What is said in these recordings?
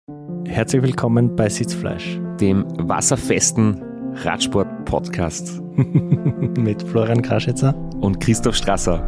Herzlich willkommen bei Sitzfleisch, dem wasserfesten Radsport-Podcast mit Florian Kraschitzer und Christoph Strasser.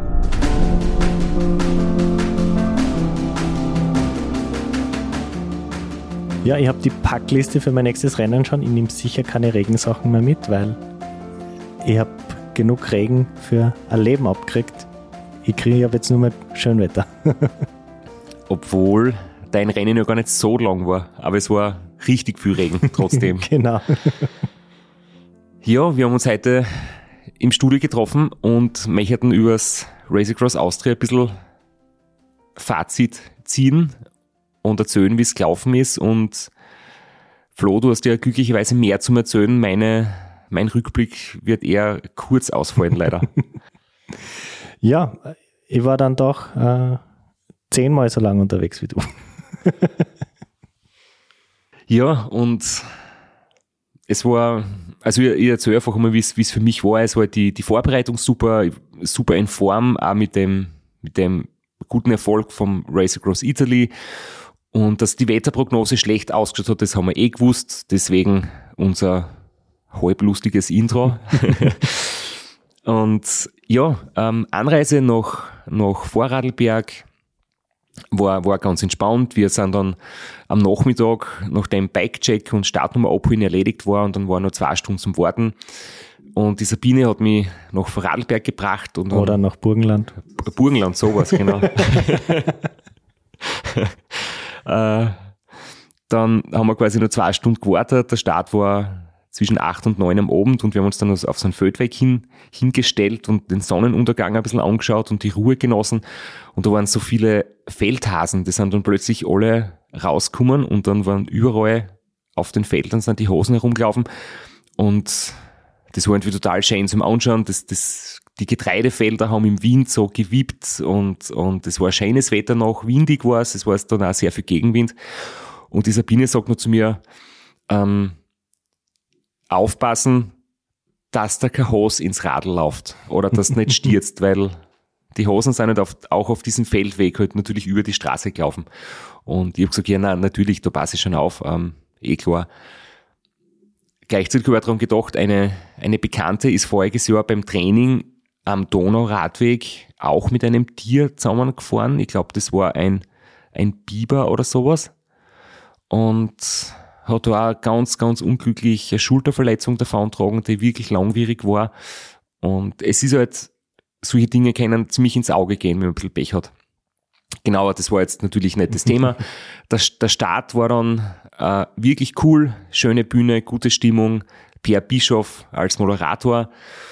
Ja, ich habe die Packliste für mein nächstes Rennen schon. Ich nehme sicher keine Regensachen mehr mit, weil ich habe genug Regen für ein Leben abgekriegt. Ich kriege aber jetzt nur mal Schönwetter. Obwohl dein Rennen ja gar nicht so lang war, aber es war richtig viel Regen trotzdem. Genau. Ja, wir haben uns heute im Studio getroffen und möchten über das Race Across Austria ein bisschen Fazit ziehen und erzählen, wie es gelaufen ist. Und Flo, du hast ja glücklicherweise mehr zum Erzählen. Mein Rückblick wird eher kurz ausfallen, leider. Ja, ich war dann doch 10-mal so lang unterwegs wie du. Ja, und es war, also ich erzähle einfach mal, wie es für mich war. Es war die Vorbereitung super in Form, auch mit dem guten Erfolg vom Race Across Italy. Und dass die Wetterprognose schlecht ausgeschaut hat, das haben wir gewusst. Deswegen unser halblustiges Intro. Und ja, Anreise nach Vorarlberg war ganz entspannt. Wir sind dann am Nachmittag, nachdem Bikecheck und Startnummer abholen erledigt war, und dann waren noch 2 Stunden zum Warten. Und die Sabine hat mich nach Vorarlberg gebracht. Und oder nach Burgenland. Burgenland, sowas, genau. Dann haben wir quasi noch 2 Stunden gewartet. Der Start war zwischen 8 und 9 am Abend und wir haben uns dann auf so einen Feldweg hingestellt und den Sonnenuntergang ein bisschen angeschaut und die Ruhe genossen. Und da waren so viele Feldhasen, die sind dann plötzlich alle rausgekommen und dann waren überall auf den Feldern sind die Hasen herumgelaufen und das war irgendwie total schön zum Anschauen. Die Getreidefelder haben im Wind so gewippt und es war schönes Wetter noch, windig war es war dann auch sehr viel Gegenwind. Und die Sabine sagt noch zu mir, aufpassen, dass da kein Hase ins Radl läuft oder dass nicht stürzt, weil die Hasen sind halt auch auf diesem Feldweg halt natürlich über die Straße gelaufen. Und ich habe gesagt, ja, nein, natürlich, da passe ich schon auf, klar. Gleichzeitig habe ich daran gedacht, eine Bekannte ist voriges Jahr beim Training am Donauradweg auch mit einem Tier zusammengefahren. Ich glaube, das war ein Biber oder sowas. Und hat da auch ganz, ganz unglücklich eine Schulterverletzung davontragen, die wirklich langwierig war. Und es ist halt, solche Dinge können ziemlich ins Auge gehen, wenn man ein bisschen Pech hat. Genau, aber das war jetzt natürlich nicht das Thema. Der Start war dann wirklich cool, schöne Bühne, gute Stimmung, Pierre Bischoff als Moderator.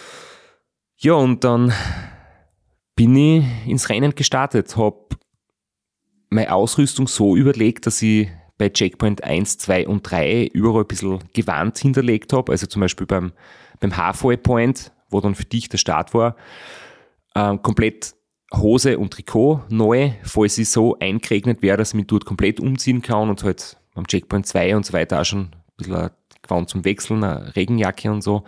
Ja, und dann bin ich ins Rennen gestartet, habe meine Ausrüstung so überlegt, dass ich bei Checkpoint 1, 2 und 3 überall ein bisschen Gewand hinterlegt habe, also zum Beispiel beim Halfway Point, wo dann für dich der Start war, komplett Hose und Trikot neu, falls ich so eingeregnet wäre, dass ich mich dort komplett umziehen kann und halt beim Checkpoint 2 und so weiter auch schon ein bisschen Gewand zum Wechseln, eine Regenjacke und so.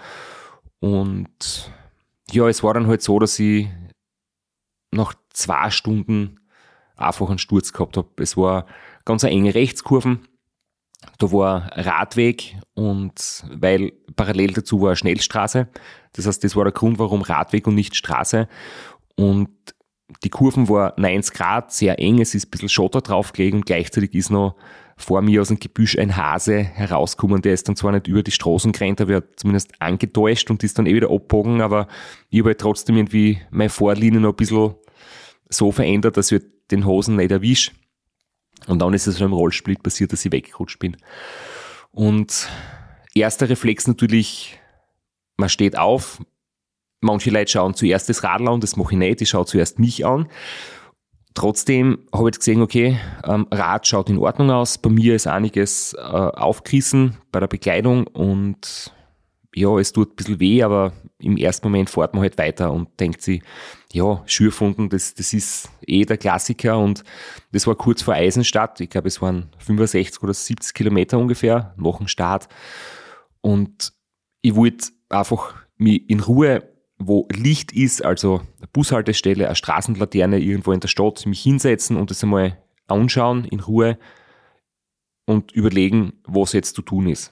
Und ja, es war dann halt so, dass ich nach 2 Stunden einfach einen Sturz gehabt habe. Es war ganz eine enge Rechtskurven, da war Radweg und weil parallel dazu war eine Schnellstraße. Das heißt, das war der Grund, warum Radweg und nicht Straße. Und die Kurven war 90 Grad, sehr eng, es ist ein bisschen Schotter draufgelegen und gleichzeitig ist noch vor mir aus dem Gebüsch ein Hase herausgekommen, der ist dann zwar nicht über die Straßen gerannt, aber er hat zumindest angetäuscht und ist dann wieder abgebogen, aber ich habe halt trotzdem irgendwie meine Vorlinie noch ein bisschen so verändert, dass ich den Hasen nicht erwische. Und dann ist es schon im Rollsplit passiert, dass ich weggerutscht bin. Und erster Reflex natürlich, man steht auf, manche Leute schauen zuerst das Radl an, das mache ich nicht, ich schaue zuerst mich an. Trotzdem habe ich jetzt gesehen, okay, Rad schaut in Ordnung aus, bei mir ist einiges aufgerissen bei der Bekleidung und ja, es tut ein bisschen weh, aber im ersten Moment fährt man halt weiter und denkt sich, ja, Schürfunden, das ist der Klassiker und das war kurz vor Eisenstadt, ich glaube es waren 65 oder 70 Kilometer ungefähr nach dem Start und ich wollte einfach mich in Ruhe, wo Licht ist, also eine Bushaltestelle, eine Straßenlaterne irgendwo in der Stadt, mich hinsetzen und das einmal anschauen in Ruhe, und überlegen, was jetzt zu tun ist.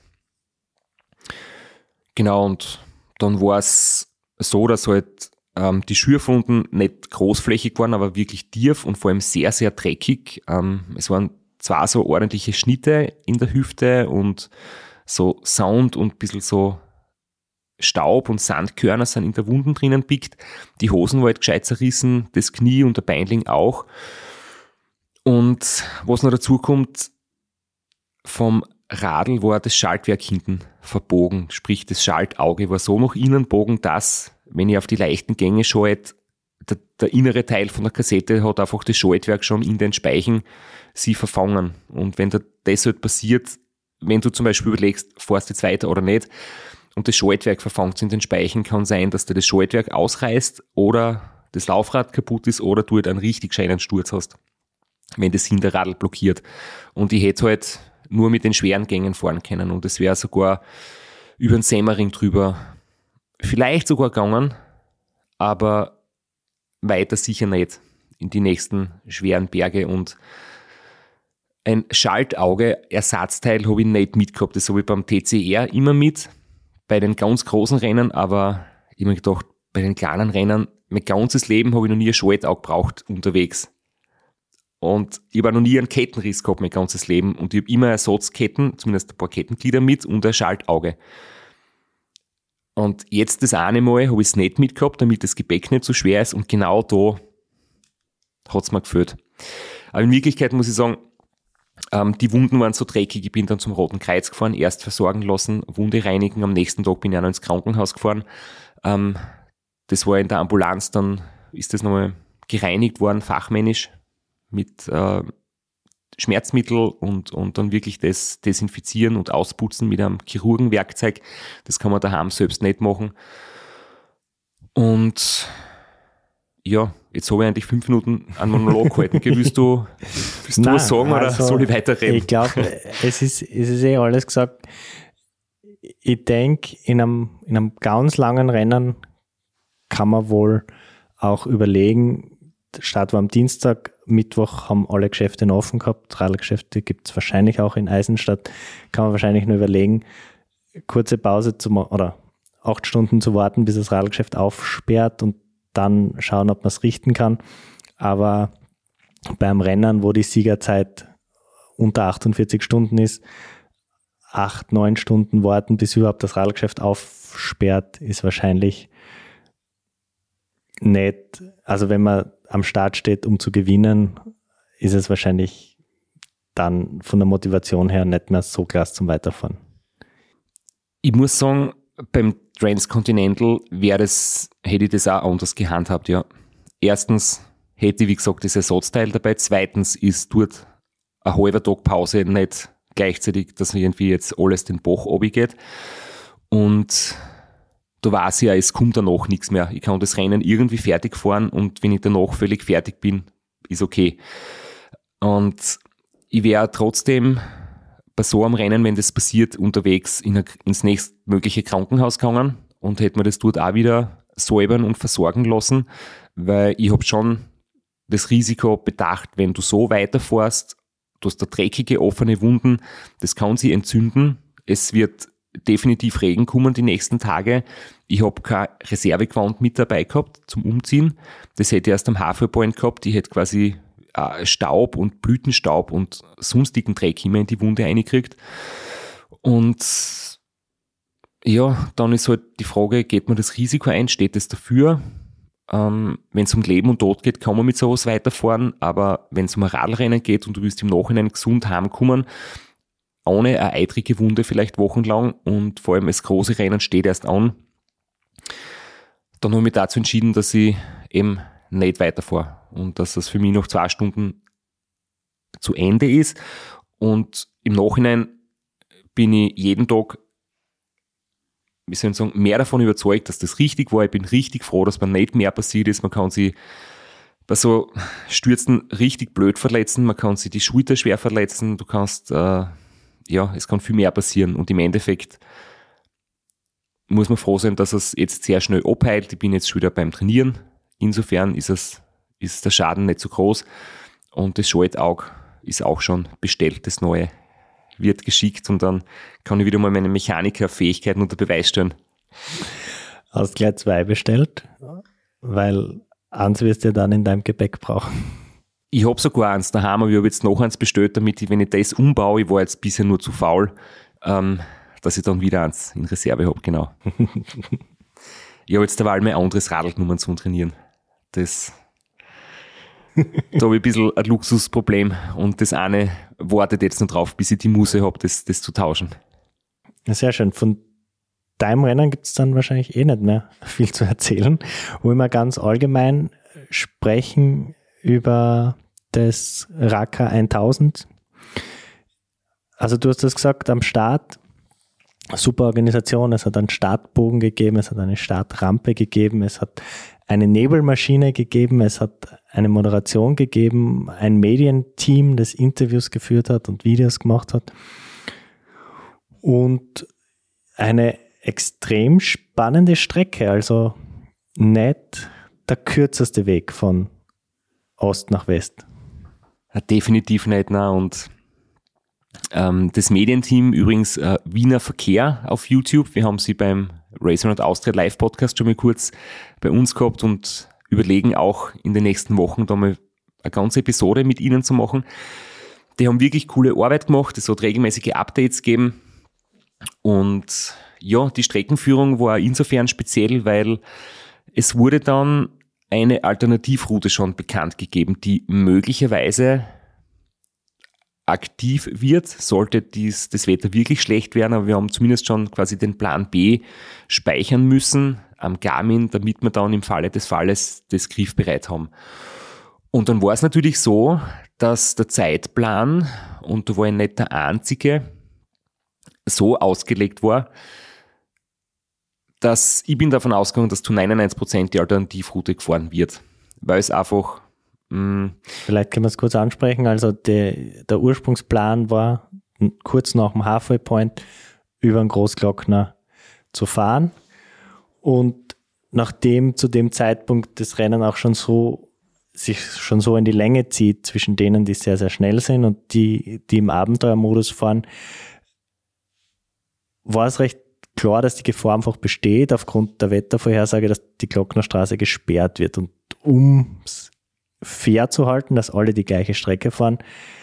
Genau, und dann war es so, dass halt die Schürfwunden nicht großflächig waren, aber wirklich tief und vor allem sehr, sehr dreckig. Es waren zwar so ordentliche Schnitte in der Hüfte und so Sound und ein bisschen so Staub und Sandkörner sind in der Wunden drinnen pickt. Die Hosen war halt gescheit zerrissen, das Knie und der Beinling auch. Und was noch dazu kommt, vom Radl war das Schaltwerk hinten verbogen, sprich das Schaltauge war so nach innen bogen, dass, wenn ich auf die leichten Gänge schalte, der innere Teil von der Kassette hat einfach das Schaltwerk schon in den Speichen sie verfangen. Und wenn das halt passiert, wenn du zum Beispiel überlegst, fährst du jetzt weiter oder nicht, und das Schaltwerk verfangt in den Speichen, kann sein, dass du das Schaltwerk ausreißt oder das Laufrad kaputt ist oder du halt einen richtig scheinen Sturz hast, wenn das Hinterradl blockiert. Und ich hätte halt nur mit den schweren Gängen fahren können und es wäre sogar über den Semmering drüber vielleicht sogar gegangen, aber weiter sicher nicht in die nächsten schweren Berge. Und ein Schaltauge-Ersatzteil habe ich nicht mitgehabt. Das habe ich beim TCR immer mit, bei den ganz großen Rennen, aber ich habe mir gedacht, bei den kleinen Rennen, mein ganzes Leben habe ich noch nie ein Schaltauge gebraucht unterwegs. Und ich habe noch nie einen Kettenriss gehabt, mein ganzes Leben. Und ich habe immer Ersatzketten, zumindest ein paar Kettenglieder mit und ein Schaltauge. Und jetzt das eine Mal habe ich es nicht mitgehabt, damit das Gepäck nicht so schwer ist. Und genau da hat es mir gefällt. Aber in Wirklichkeit muss ich sagen, die Wunden waren so dreckig, ich bin dann zum Roten Kreuz gefahren, erst versorgen lassen, Wunde reinigen. Am nächsten Tag bin ich auch noch ins Krankenhaus gefahren. Das war in der Ambulanz, dann ist das nochmal gereinigt worden, fachmännisch, mit Schmerzmittel und dann wirklich das desinfizieren und ausputzen mit einem Chirurgenwerkzeug. Das kann man daheim selbst nicht machen. Und ja, jetzt habe ich eigentlich 5 Minuten einen Monolog gehalten. Willst du was sagen oder soll ich weiterreden? Ich glaube, es ist eh alles gesagt. Ich denke, in einem ganz langen Rennen kann man wohl auch überlegen, der Start war am Dienstag, Mittwoch haben alle Geschäfte noch offen gehabt, Radlgeschäfte gibt es wahrscheinlich auch in Eisenstadt, kann man wahrscheinlich nur überlegen, kurze Pause zu machen oder 8 Stunden zu warten, bis das Radlgeschäft aufsperrt und dann schauen, ob man es richten kann. Aber beim Rennen, wo die Siegerzeit unter 48 Stunden ist, 8, 9 Stunden warten, bis überhaupt das Radlgeschäft aufsperrt, ist wahrscheinlich nicht, also wenn man am Start steht, um zu gewinnen, ist es wahrscheinlich dann von der Motivation her nicht mehr so klasse zum Weiterfahren. Ich muss sagen, beim Transcontinental hätte ich das auch anders gehandhabt, ja. Erstens hätte ich, wie gesagt, das Ersatzteil dabei. Zweitens ist dort ein halber Tag Pause nicht gleichzeitig, dass irgendwie jetzt alles den Bach runtergeht. Und da weiß ich ja, es kommt danach nichts mehr. Ich kann das Rennen irgendwie fertig fahren und wenn ich danach völlig fertig bin, ist okay. Und ich wäre trotzdem bei so einem Rennen, wenn das passiert, unterwegs ins nächstmögliche Krankenhaus gegangen und hätte mir das dort auch wieder säubern und versorgen lassen, weil ich habe schon das Risiko bedacht, wenn du so weiterfährst, du hast da dreckige, offene Wunden, das kann sich entzünden. Es wird definitiv Regen kommen die nächsten Tage. Ich habe kein Reservegewand mit dabei gehabt zum Umziehen. Das hätte ich erst am Haferpoint gehabt. Ich hätte quasi Staub und Blütenstaub und sonstigen Dreck immer in die Wunde reingekriegt. Und ja, dann ist halt die Frage, geht man das Risiko ein, steht es dafür? Wenn es um Leben und Tod geht, kann man mit sowas weiterfahren, aber wenn es um ein Radlrennen geht und du willst im Nachhinein gesund heimkommen, ohne eine eitrige Wunde vielleicht wochenlang und vor allem das große Rennen steht erst an, dann habe ich mich dazu entschieden, dass ich eben nicht weiterfahre und dass das für mich noch 2 Stunden zu Ende ist. Und im Nachhinein bin ich jeden Tag, wie soll ich sagen, mehr davon überzeugt, dass das richtig war. Ich bin richtig froh, dass mir nicht mehr passiert ist. Man kann sich bei so Stürzen richtig blöd verletzen, man kann sich die Schulter schwer verletzen, du kannst, es kann viel mehr passieren und im Endeffekt muss man froh sein, dass es jetzt sehr schnell abheilt. Ich bin jetzt schon wieder beim Trainieren. Insofern ist der Schaden nicht so groß und das Schaltauge ist auch schon bestellt, das neue. wird geschickt und dann kann ich wieder mal meine Mechanikerfähigkeiten unter Beweis stellen. Hast gleich 2 bestellt, weil eins wirst du dann in deinem Gepäck brauchen. Ich habe sogar eins daheim, aber ich habe jetzt noch eins bestellt, damit ich, wenn ich das umbaue, ich war jetzt bisher nur zu faul, dass ich dann wieder eins in Reserve habe, genau. Ich habe jetzt derweil mein anderes Radl genommen zum Trainieren. Da habe ich ein bisschen ein Luxusproblem und das eine wartet jetzt noch drauf, bis ich die Muße habe, das zu tauschen. Sehr schön. Von deinem Rennen gibt es dann wahrscheinlich nicht mehr viel zu erzählen. Wollen wir ganz allgemein sprechen über das Raka 1000. Also du hast das gesagt, am Start, super Organisation, es hat einen Startbogen gegeben, es hat eine Startrampe gegeben, es hat eine Nebelmaschine gegeben, es hat eine Moderation gegeben, ein Medienteam, das Interviews geführt hat und Videos gemacht hat und eine extrem spannende Strecke, also nicht der kürzeste Weg von Ost nach West. Ja, definitiv nicht, nein. Und das Medienteam, übrigens Wiener Verkehr auf YouTube, wir haben sie beim Race Around Austria Live Podcast schon mal kurz bei uns gehabt und überlegen auch in den nächsten Wochen da mal eine ganze Episode mit ihnen zu machen. Die haben wirklich coole Arbeit gemacht, es hat regelmäßige Updates gegeben und ja, die Streckenführung war insofern speziell, weil es wurde dann eine Alternativroute schon bekannt gegeben, die möglicherweise aktiv wird, sollte das Wetter wirklich schlecht werden, aber wir haben zumindest schon quasi den Plan B speichern müssen am Garmin, damit wir dann im Falle des Falles das griffbereit haben. Und dann war es natürlich so, dass der Zeitplan, und da war ich nicht der Einzige, so ausgelegt war, dass ich bin davon ausgegangen, dass zu 99% die Alternativroute gefahren wird, weil es einfach vielleicht können wir es kurz ansprechen. Also der Ursprungsplan war, kurz nach dem Halfway Point über den Großglockner zu fahren. Und nachdem zu dem Zeitpunkt das Rennen auch sich schon so in die Länge zieht, zwischen denen, die sehr, sehr schnell sind und die im Abenteuermodus fahren, war es recht klar, dass die Gefahr einfach besteht, aufgrund der Wettervorhersage, dass die Glocknerstraße gesperrt wird. Und um es fair zu halten, dass alle die gleiche Strecke fahren,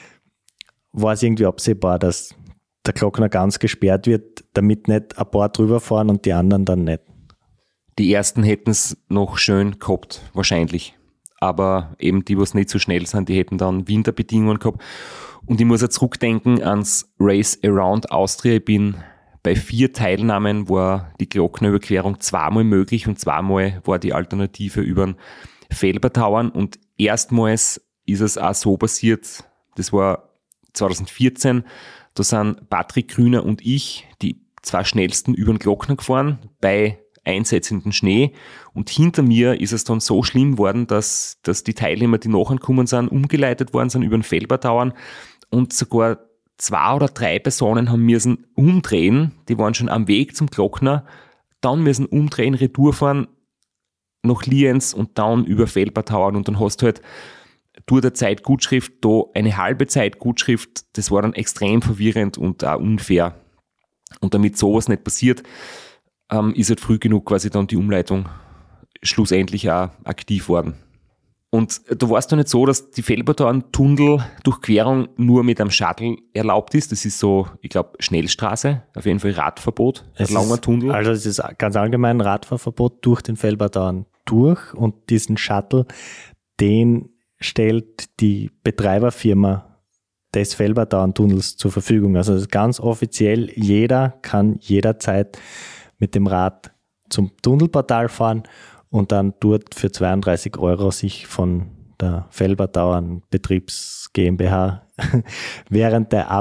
war es irgendwie absehbar, dass der Glockner ganz gesperrt wird, damit nicht ein paar drüber fahren und die anderen dann nicht. Die ersten hätten es noch schön gehabt, wahrscheinlich. Aber eben die, was nicht so schnell sind, die hätten dann Winterbedingungen gehabt. Und ich muss ja zurückdenken ans Race Around Austria. Ich bin bei 4 Teilnahmen war die Glocknerüberquerung 2-mal möglich und 2-mal war die Alternative über den Felbertauern und erstmals ist es auch so passiert, das war 2014, da sind Patrick Grüner und ich die 2 schnellsten über den Glockner gefahren bei einsetzendem Schnee und hinter mir ist es dann so schlimm geworden, dass die Teilnehmer, die nachher gekommen sind, umgeleitet worden sind über den Felbertauern und sogar 2 oder 3 Personen haben müssen umdrehen, die waren schon am Weg zum Glockner, dann müssen umdrehen, Retour fahren nach Lienz und dann über Felbertauern und dann hast du halt durch der Zeitgutschrift da eine halbe Zeitgutschrift, das war dann extrem verwirrend und auch unfair. Und damit sowas nicht passiert, ist halt früh genug quasi dann die Umleitung schlussendlich auch aktiv worden. Und da war es doch nicht so, dass die Felbertauern-Tunnel-Durchquerung nur mit einem Shuttle erlaubt ist. Das ist so, ich glaube, Schnellstraße, auf jeden Fall Radverbot, ein langer Tunnel. Also es ist ganz allgemein ein Radfahrverbot durch den Felbertauern durch und diesen Shuttle, den stellt die Betreiberfirma des Felbertauern-Tunnels zur Verfügung. Also das ist ganz offiziell, jeder kann jederzeit mit dem Rad zum Tunnelportal fahren und dann dort für 32 € sich von der Felbertauern Betriebs GmbH während der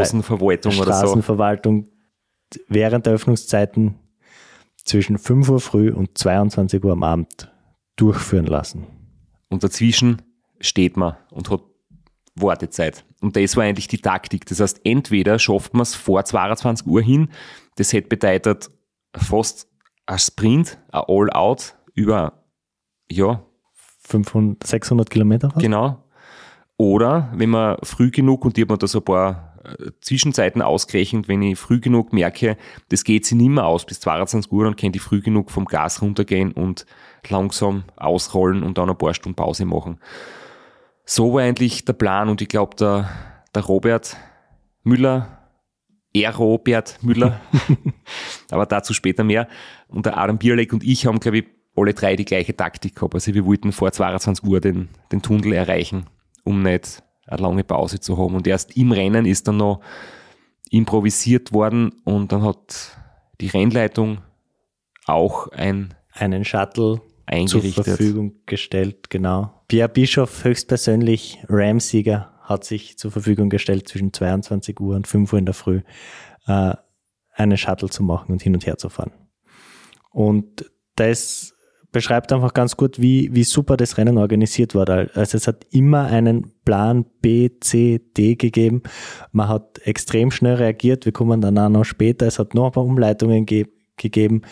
Straßenverwaltung während der Öffnungszeiten zwischen 5 Uhr früh und 22 Uhr am Abend durchführen lassen. Und dazwischen steht man und hat Wartezeit. Und das war eigentlich die Taktik. Das heißt, entweder schafft man es vor 22 Uhr hin, das hätte bedeutet fast ein Sprint, ein All-Out über 600 Kilometer fast. Genau. Oder wenn man früh genug, und ich habe mir da so ein paar Zwischenzeiten ausgerechnet, wenn ich früh genug merke, das geht sich nicht mehr aus bis 22 Uhr, dann kann ich früh genug vom Gas runtergehen und langsam ausrollen und dann ein paar Stunden Pause machen. So war eigentlich der Plan, und ich glaube, der Robert Müller, Robert Müller, aber dazu später mehr, und der Adam Bierleck und ich haben, glaube ich, alle drei die gleiche Taktik gehabt. Also wir wollten vor 22 Uhr den Tunnel erreichen, um nicht eine lange Pause zu haben. Und erst im Rennen ist dann noch improvisiert worden, und dann hat die Rennleitung auch einen Shuttle eingerichtet, zur Verfügung gestellt, genau. Pierre Bischoff, höchstpersönlich Ram-Sieger, hat sich zur Verfügung gestellt, zwischen 22 Uhr und 5 Uhr in der Früh einen Shuttle zu machen und hin und her zu fahren. Und das beschreibt einfach ganz gut, wie super das Rennen organisiert war. Also es hat immer einen Plan B, C, D gegeben. Man hat extrem schnell reagiert. Wir kommen dann auch noch später. Es hat noch ein paar Umleitungen gegeben.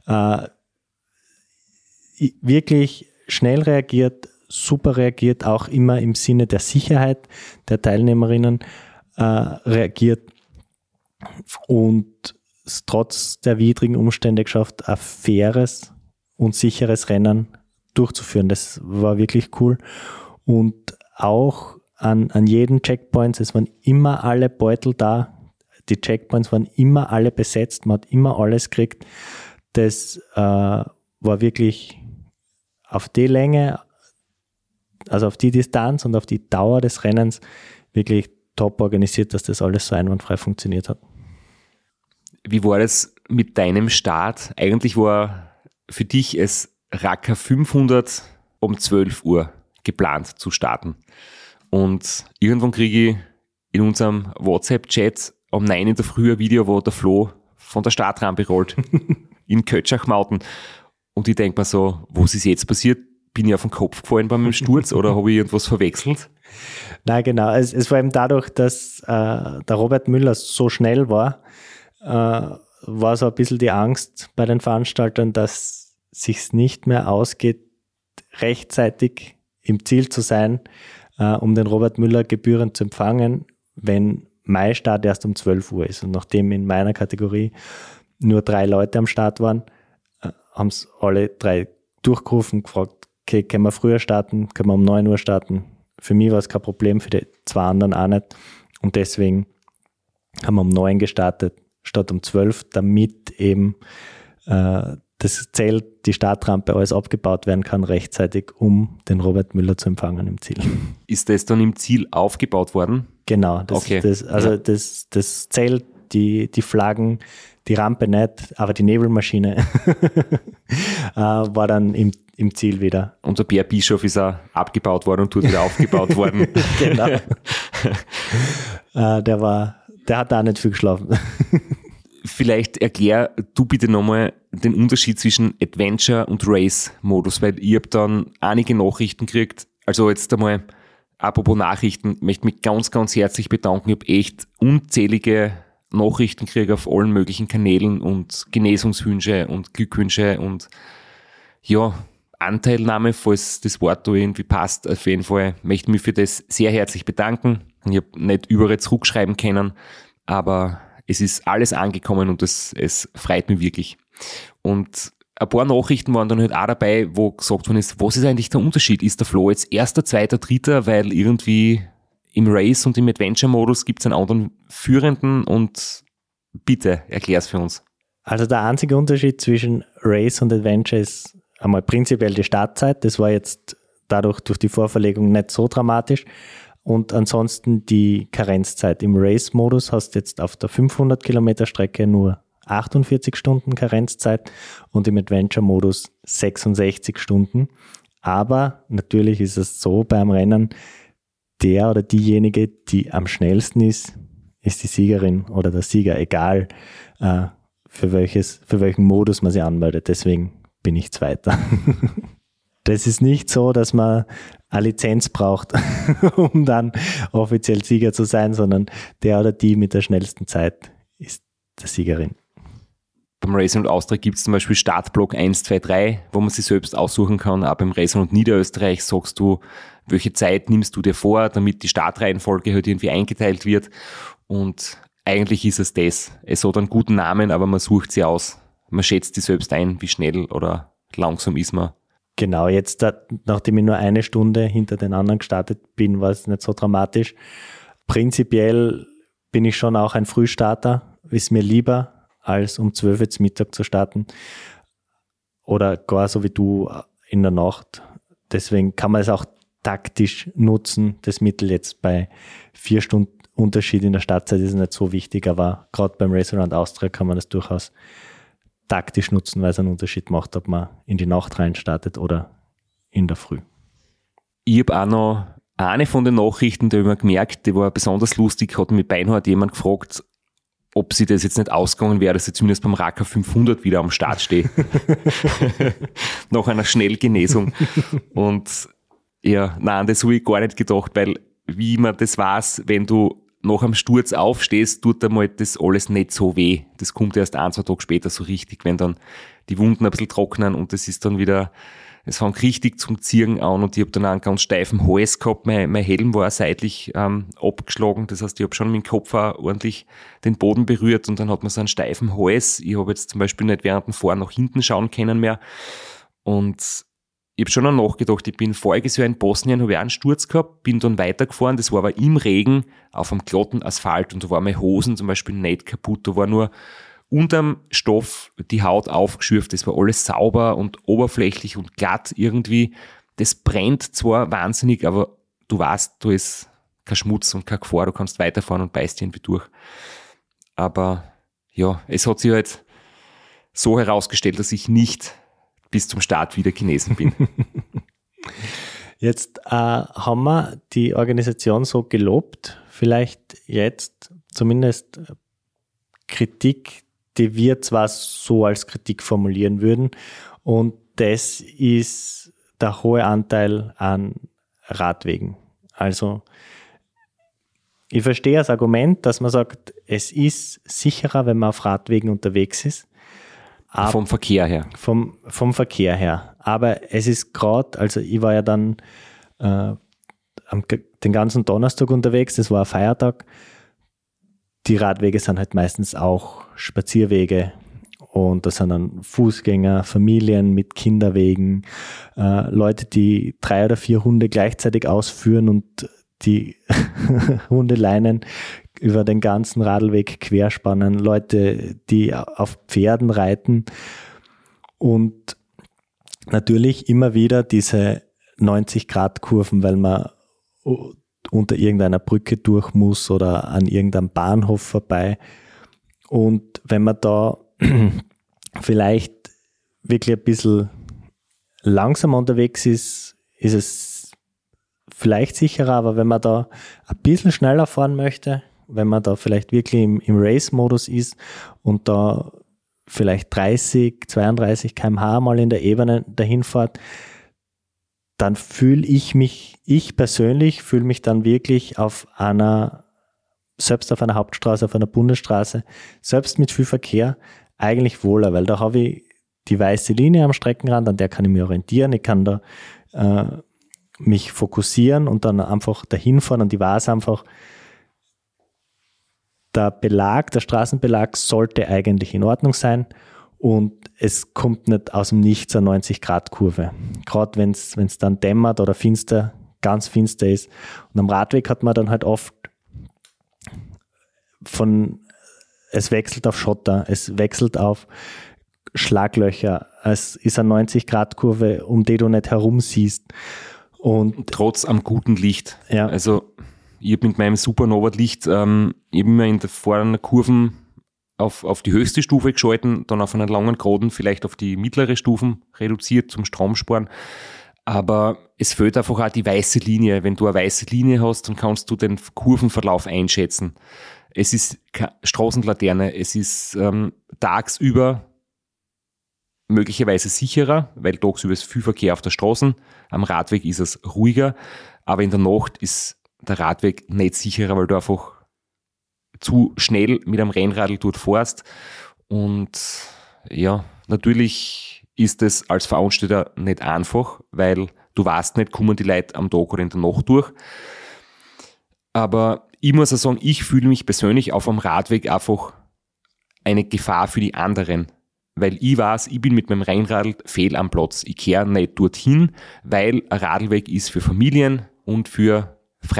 Wirklich schnell reagiert, super reagiert, auch immer im Sinne der Sicherheit der Teilnehmerinnen reagiert und es trotz der widrigen Umstände geschafft, ein faires und sicheres Rennen durchzuführen. Das war wirklich cool. Und auch an jeden Checkpoint, es waren immer alle Beutel da. Die Checkpoints waren immer alle besetzt. Man hat immer alles gekriegt. Das war wirklich auf die Länge, also auf die Distanz und auf die Dauer des Rennens wirklich top organisiert, dass das alles so einwandfrei funktioniert hat. Wie war das mit deinem Start? Eigentlich war für dich es Raqqa 500 um 12 Uhr geplant zu starten. Und irgendwann kriege ich in unserem WhatsApp-Chat um 9 in der Früh ein Video, wo der Flo von der Startrampe rollt in Kötschachmauten. Und ich denke mir so, was ist jetzt passiert? Bin ich auf den Kopf gefallen bei meinem Sturz oder habe ich irgendwas verwechselt? Nein, genau. Es war eben dadurch, dass der Robert Müller so schnell war so ein bisschen die Angst bei den Veranstaltern, dass sich's nicht mehr ausgeht, rechtzeitig im Ziel zu sein, um den Robert Müller gebührend zu empfangen, wenn mein Start erst um 12 Uhr ist. Und nachdem in meiner Kategorie nur 3 Leute am Start waren, haben es alle 3 durchgerufen, gefragt, okay, können wir früher starten, können wir um 9 Uhr starten? Für mich war es kein Problem, für die 2 anderen auch nicht. Und deswegen haben wir um 9 gestartet, statt um 12, damit eben das Zelt, die Startrampe, alles abgebaut werden kann rechtzeitig, um den Robert Müller zu empfangen im Ziel. Ist das dann im Ziel aufgebaut worden? Genau, das Zelt, die Flaggen, die Rampe nicht, aber die Nebelmaschine war dann im Ziel wieder. Und der Pierre Bischoff ist auch abgebaut worden und dort wieder aufgebaut worden. Genau. Der hat da nicht viel geschlafen. Vielleicht erklär du bitte nochmal den Unterschied zwischen Adventure und Race-Modus, weil ich habe dann einige Nachrichten gekriegt. Also jetzt einmal, apropos Nachrichten, möchte mich ganz, ganz herzlich bedanken. Ich habe echt unzählige Nachrichten gekriegt auf allen möglichen Kanälen und Genesungswünsche und Glückwünsche und ja, Anteilnahme, falls das Wort da irgendwie passt. Auf jeden Fall möchte ich mich für das sehr herzlich bedanken. Ich habe nicht überall zurückschreiben können, aber es ist alles angekommen und es freut mich wirklich. Und ein paar Nachrichten waren dann halt auch dabei, wo gesagt worden ist, was ist eigentlich der Unterschied? Ist der Flo jetzt erster, zweiter, dritter, weil irgendwie im Race und im Adventure-Modus gibt es einen anderen Führenden, und bitte erklär's für uns. Also der einzige Unterschied zwischen Race und Adventure ist einmal prinzipiell die Startzeit. Das war jetzt dadurch durch die Vorverlegung nicht so dramatisch. Und ansonsten die Karenzzeit. Im Race-Modus hast du jetzt auf der 500 Kilometer Strecke nur 48 Stunden Karenzzeit und im Adventure-Modus 66 Stunden. Aber natürlich ist es so beim Rennen, der oder diejenige, die am schnellsten ist die Siegerin oder der Sieger, egal für welchen Modus man sich anmeldet. Deswegen bin ich Zweiter. Das ist nicht so, dass man eine Lizenz braucht, um dann offiziell Sieger zu sein, sondern der oder die mit der schnellsten Zeit ist der Siegerin. beim Racing Austria gibt es zum Beispiel Startblock 1, 2, 3, wo man sich selbst aussuchen kann. Auch beim Racing Niederösterreich sagst du, welche Zeit nimmst du dir vor, damit die Startreihenfolge halt irgendwie eingeteilt wird. Und eigentlich ist es das. Es hat einen guten Namen, aber man sucht sie aus. Man schätzt sich selbst ein, wie schnell oder langsam ist man. Genau, jetzt, nachdem ich nur eine Stunde hinter den anderen gestartet bin, war es nicht so dramatisch. Prinzipiell bin ich schon auch ein Frühstarter, ist mir lieber, als um 12 Uhr zum Mittag zu starten oder gar so wie du in der Nacht. Deswegen kann man es auch taktisch nutzen. Das Mittel jetzt bei 4 Stunden Unterschied in der Startzeit ist nicht so wichtig, aber gerade beim Race Around Austria kann man das durchaus taktisch nutzen, weil es einen Unterschied macht, ob man in die Nacht rein startet oder in der Früh. Ich habe auch noch eine von den Nachrichten, die habe ich mir gemerkt, die war besonders lustig, hat mich beinhart jemand gefragt, ob sie das jetzt nicht ausgegangen wäre, dass ich zumindest beim Raka 500 wieder am Start stehe. Nach einer Schnellgenesung. Und ja, nein, an das habe ich gar nicht gedacht, weil wie man das weiß, wenn du nach einem Sturz aufstehst, tut einmal das alles nicht so weh. Das kommt erst 1, 2 Tage später so richtig, wenn dann die Wunden ein bisschen trocknen und das ist dann wieder, es fängt richtig zum Ziehen an und ich habe dann auch einen ganz steifen Hals gehabt. Mein Helm war auch seitlich abgeschlagen. Das heißt, ich habe schon mit dem Kopf auch ordentlich den Boden berührt und dann hat man so einen steifen Hals. Ich habe jetzt zum Beispiel nicht während dem Fahren nach hinten schauen können mehr. Und ich habe schon noch nachgedacht, ich bin voriges Jahr in Bosnien, habe ich auch einen Sturz gehabt, bin dann weitergefahren. Das war aber im Regen auf einem glatten Asphalt und da waren meine Hosen zum Beispiel nicht kaputt. Da war nur unterm Stoff die Haut aufgeschürft, das war alles sauber und oberflächlich und glatt irgendwie. Das brennt zwar wahnsinnig, aber du weißt, da ist kein Schmutz und keine Gefahr, du kannst weiterfahren und beißt irgendwie durch. Aber ja, es hat sich halt so herausgestellt, dass ich nicht bis zum Start wieder genesen bin. Jetzt haben wir die Organisation so gelobt, vielleicht jetzt zumindest Kritik, die wir zwar so als Kritik formulieren würden, und das ist der hohe Anteil an Radwegen. Also ich verstehe das Argument, dass man sagt, es ist sicherer, wenn man auf Radwegen unterwegs ist. Vom Verkehr her. Vom Verkehr her. Aber es ist gerade, also ich war ja dann den ganzen Donnerstag unterwegs, das war ein Feiertag. Die Radwege sind halt meistens auch Spazierwege und das sind dann Fußgänger, Familien mit Kinderwegen, Leute, die 3 oder 4 Hunde gleichzeitig ausführen und die Hundeleinen über den ganzen Radlweg querspannen, Leute, die auf Pferden reiten und natürlich immer wieder diese 90-Grad-Kurven, weil man unter irgendeiner Brücke durch muss oder an irgendeinem Bahnhof vorbei. Und wenn man da vielleicht wirklich ein bisschen langsamer unterwegs ist, ist es vielleicht sicherer, aber wenn man da ein bisschen schneller fahren möchte, wenn man da vielleicht wirklich im Race-Modus ist und da vielleicht 30, 32 km/h mal in der Ebene dahin fährt, dann ich persönlich fühle mich dann wirklich selbst auf einer Hauptstraße, auf einer Bundesstraße, selbst mit viel Verkehr, eigentlich wohler, weil da habe ich die weiße Linie am Streckenrand, an der kann ich mich orientieren, ich kann da mich fokussieren und dann einfach dahin fahren und ich weiß einfach, der Straßenbelag sollte eigentlich in Ordnung sein und es kommt nicht aus dem Nichts eine 90-Grad-Kurve. Gerade wenn es dann dämmert oder ganz finster ist. Und am Radweg hat man dann halt oft es wechselt auf Schotter, es wechselt auf Schlaglöcher, es ist eine 90-Grad-Kurve, um die du nicht herum siehst. Und trotz am guten Licht. Ja. Also ich habe mit meinem Supernova-Licht immer vor einer Kurven auf die höchste Stufe geschalten, dann auf einen langen Geraden vielleicht auf die mittlere Stufen reduziert zum Stromsparen. Aber es fehlt einfach auch die weiße Linie. Wenn du eine weiße Linie hast, dann kannst du den Kurvenverlauf einschätzen. Es ist keine Straßenlaterne, es ist tagsüber möglicherweise sicherer, weil tagsüber ist viel Verkehr auf der Straße. Am Radweg ist es ruhiger, aber in der Nacht ist der Radweg nicht sicherer, weil du einfach zu schnell mit einem Rennradl dort fährst. Und ja, natürlich ist es als Veranstalter nicht einfach, weil du weißt nicht, kommen die Leute am Tag oder in der Nacht durch. Aber ich muss auch sagen, ich fühle mich persönlich auf einem Radweg einfach eine Gefahr für die anderen. Weil ich weiß, ich bin mit meinem Rennradl fehl am Platz. Ich kehre nicht dorthin, weil ein Radlweg ist für Familien und für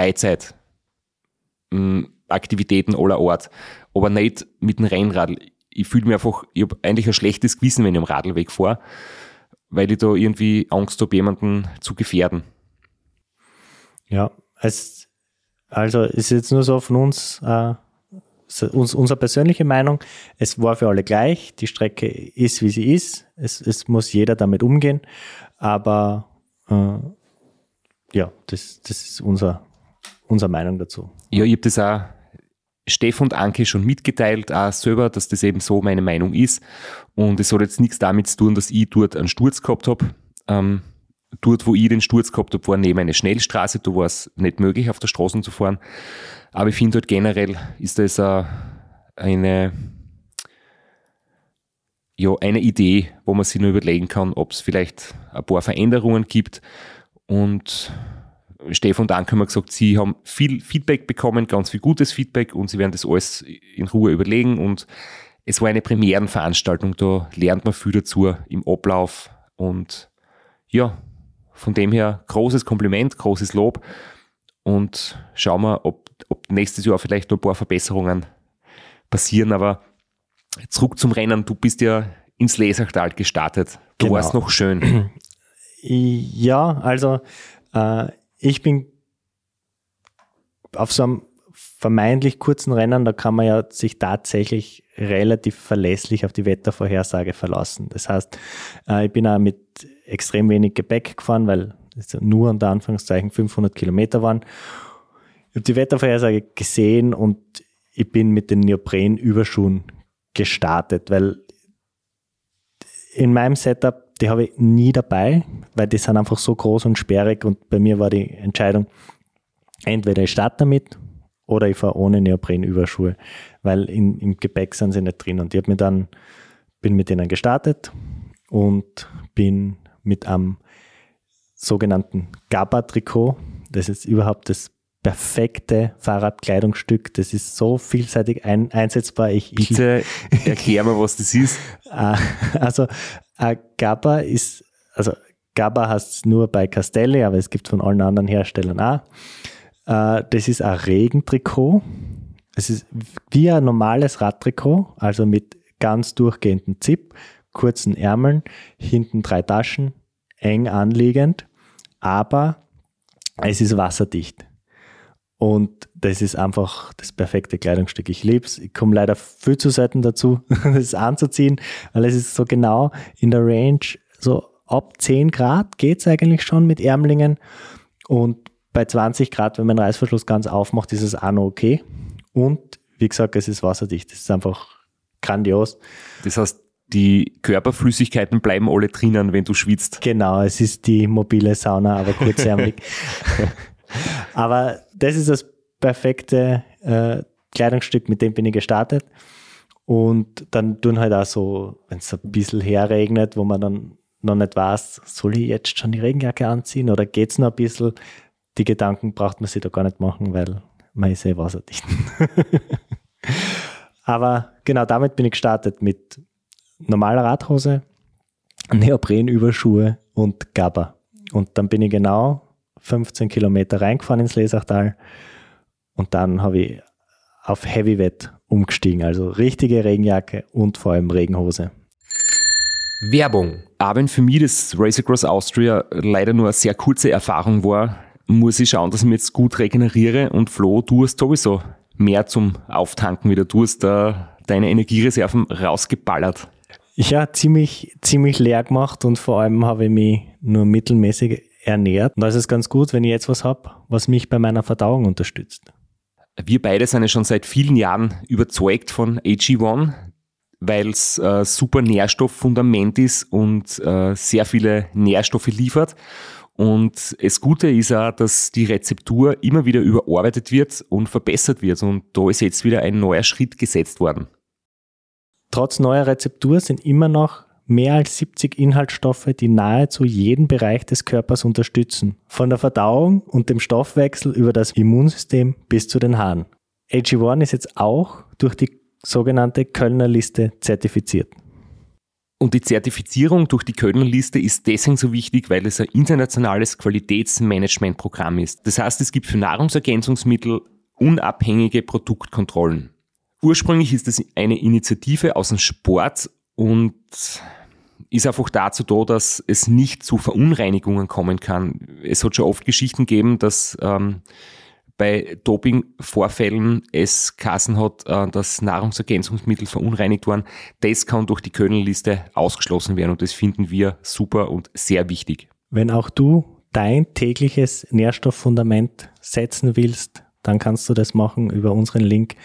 Freizeitaktivitäten aller Art. Aber nicht mit dem Rennradl. Ich fühle mich einfach, ich habe eigentlich ein schlechtes Gewissen, wenn ich am Radlweg fahre, weil ich da irgendwie Angst habe, jemanden zu gefährden. Ja, also ist jetzt nur so von uns, unsere persönliche Meinung, es war für alle gleich, die Strecke ist, wie sie ist, es muss jeder damit umgehen, aber ja, das ist unsere Meinung dazu. Ja, ich habe das auch Steff und Anke schon mitgeteilt, auch selber, dass das eben so meine Meinung ist. Und es hat jetzt nichts damit zu tun, dass ich dort einen Sturz gehabt habe. Dort, wo ich den Sturz gehabt habe, war neben eine Schnellstraße, da war es nicht möglich, auf der Straße zu fahren. Aber ich finde halt generell ist das eine Idee, wo man sich nur überlegen kann, ob es vielleicht ein paar Veränderungen gibt. Und Steff und Anke haben mir gesagt, sie haben viel Feedback bekommen, ganz viel gutes Feedback und sie werden das alles in Ruhe überlegen. Und es war eine Premierenveranstaltung, da lernt man viel dazu im Ablauf. Und ja, von dem her großes Kompliment, großes Lob und schauen wir, ob nächstes Jahr vielleicht noch ein paar Verbesserungen passieren. Aber zurück zum Rennen, du bist ja ins Lesachtal gestartet. Da war es noch schön. Ja, also ich bin auf so einem vermeintlich kurzen Rennen, da kann man ja sich tatsächlich relativ verlässlich auf die Wettervorhersage verlassen. Das heißt, ich bin auch mit extrem wenig Gepäck gefahren, weil es nur unter Anführungszeichen 500 Kilometer waren. Ich habe die Wettervorhersage gesehen und ich bin mit den Neoprenüberschuhen gestartet, weil in meinem Setup, die habe ich nie dabei, weil die sind einfach so groß und sperrig und bei mir war die Entscheidung, entweder ich starte damit oder ich fahre ohne Neoprenüberschuhe, weil im Gepäck sind sie nicht drin. Und ich bin mit denen gestartet und bin mit einem sogenannten Gabba-Trikot, das ist überhaupt das perfekte Fahrradkleidungsstück, das ist so vielseitig einsetzbar. Bitte erklär mal, was das ist. Also Gabba heißt es nur bei Castelli, aber es gibt von allen anderen Herstellern auch. Das ist ein Regentrikot. Es ist wie ein normales Radtrikot, also mit ganz durchgehenden Zip, kurzen Ärmeln, hinten 3 Taschen, eng anliegend, aber es ist wasserdicht. Und das ist einfach das perfekte Kleidungsstück. Ich liebe es. Ich komme leider viel zu selten dazu, das anzuziehen, weil es ist so genau in der Range, so ab 10 Grad geht es eigentlich schon mit Ärmlingen. Und bei 20 Grad, wenn man den Reißverschluss ganz aufmacht, ist es auch noch okay. Und wie gesagt, es ist wasserdicht. Das ist einfach grandios. Das heißt, die Körperflüssigkeiten bleiben alle drinnen, wenn du schwitzt. Genau, es ist die mobile Sauna, aber kurzärmlich. Aber das ist das perfekte Kleidungsstück, mit dem bin ich gestartet. Und dann tun halt auch so, wenn es ein bisschen herregnet, wo man dann noch nicht weiß, soll ich jetzt schon die Regenjacke anziehen oder geht es noch ein bisschen? Die Gedanken braucht man sich da gar nicht machen, weil man ist eh wasserdicht. Aber genau, damit bin ich gestartet mit normaler Radhose, Neoprenüberschuhe und Gabba. Und dann bin ich genau 15 Kilometer reingefahren ins Lesachtal und dann habe ich auf Heavywett umgestiegen, also richtige Regenjacke und vor allem Regenhose. Werbung. Aber wenn für mich das Race Across Austria leider nur eine sehr kurze Erfahrung war, muss ich schauen, dass ich mich jetzt gut regeneriere. Und Flo, du hast sowieso mehr zum Auftanken wieder. Du hast deine Energiereserven rausgeballert. Ja, ziemlich leer gemacht und vor allem habe ich mich nur mittelmäßig ernährt. Und da ist es ganz gut, wenn ich jetzt was habe, was mich bei meiner Verdauung unterstützt. Wir beide sind ja schon seit vielen Jahren überzeugt von AG1, weil es super Nährstofffundament ist und sehr viele Nährstoffe liefert. Und das Gute ist auch, dass die Rezeptur immer wieder überarbeitet wird und verbessert wird. Und da ist jetzt wieder ein neuer Schritt gesetzt worden. Trotz neuer Rezeptur sind immer noch mehr als 70 Inhaltsstoffe, die nahezu jeden Bereich des Körpers unterstützen. Von der Verdauung und dem Stoffwechsel über das Immunsystem bis zu den Haaren. AG1 ist jetzt auch durch die sogenannte Kölner Liste zertifiziert. Und die Zertifizierung durch die Kölner Liste ist deswegen so wichtig, weil es ein internationales Qualitätsmanagementprogramm ist. Das heißt, es gibt für Nahrungsergänzungsmittel unabhängige Produktkontrollen. Ursprünglich ist es eine Initiative aus dem Sport und ist einfach dazu da, dass es nicht zu Verunreinigungen kommen kann. Es hat schon oft Geschichten gegeben, dass bei Dopingvorfällen es geheißen hat, dass Nahrungsergänzungsmittel verunreinigt waren. Das kann durch die Kölner-Liste ausgeschlossen werden und das finden wir super und sehr wichtig. Wenn auch du dein tägliches Nährstofffundament setzen willst, dann kannst du das machen über unseren Link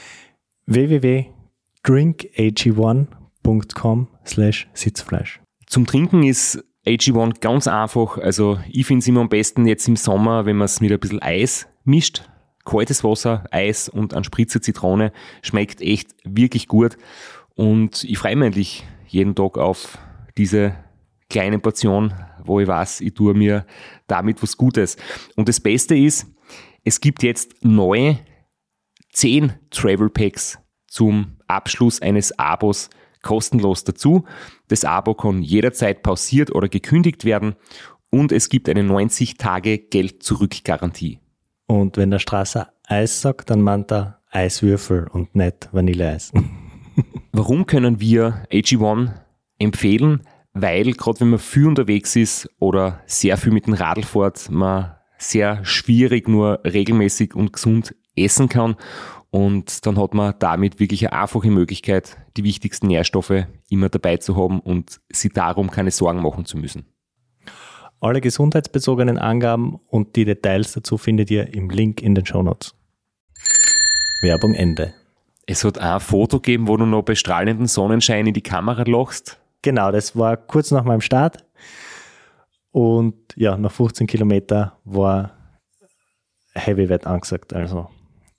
www.drinkag1.com/Sitzfleisch. Zum Trinken ist AG1 ganz einfach. Also ich finde es immer am besten jetzt im Sommer, wenn man es mit ein bisschen Eis mischt. Kaltes Wasser, Eis und ein Spritzer Zitrone. Schmeckt echt wirklich gut. Und ich freue mich eigentlich jeden Tag auf diese kleine Portion, wo ich weiß, ich tue mir damit was Gutes. Und das Beste ist, es gibt jetzt neue 10 Travel Packs zum Abschluss eines Abos kostenlos dazu. Das Abo kann jederzeit pausiert oder gekündigt werden und es gibt eine 90-Tage-Geld-Zurück-Garantie. Und wenn der Strasser Eis sagt, dann meint er Eiswürfel und nicht Vanilleeis. Warum können wir AG1 empfehlen? Weil gerade wenn man viel unterwegs ist oder sehr viel mit dem Radl fährt, man sehr schwierig nur regelmäßig und gesund essen kann. Und dann hat man damit wirklich eine einfache Möglichkeit, die wichtigsten Nährstoffe immer dabei zu haben und sich darum keine Sorgen machen zu müssen. Alle gesundheitsbezogenen Angaben und die Details dazu findet ihr im Link in den Shownotes. Werbung Ende. Es hat auch ein Foto gegeben, wo du noch bei strahlendem Sonnenschein in die Kamera lachst. Genau, das war kurz nach meinem Start. Und ja, nach 15 Kilometer war Heavyweight angesagt. Also.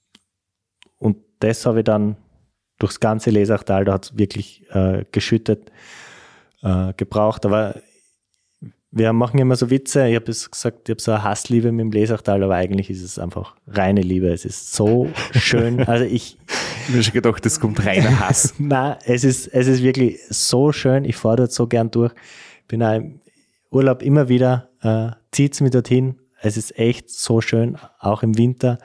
Und das habe ich dann durchs ganze Lesachtal, da hat es wirklich geschüttet, gebraucht. Aber wir machen immer so Witze. Ich habe es gesagt, ich habe so eine Hassliebe mit dem Lesachtal, aber eigentlich ist es einfach reine Liebe. Es ist so schön. Also ich habe schon gedacht, das kommt reiner Hass. Nein, es ist wirklich so schön. Ich fahre dort so gern durch. Bin auch im Urlaub immer wieder, zieht es mich dorthin. Es ist echt so schön, auch im Winter.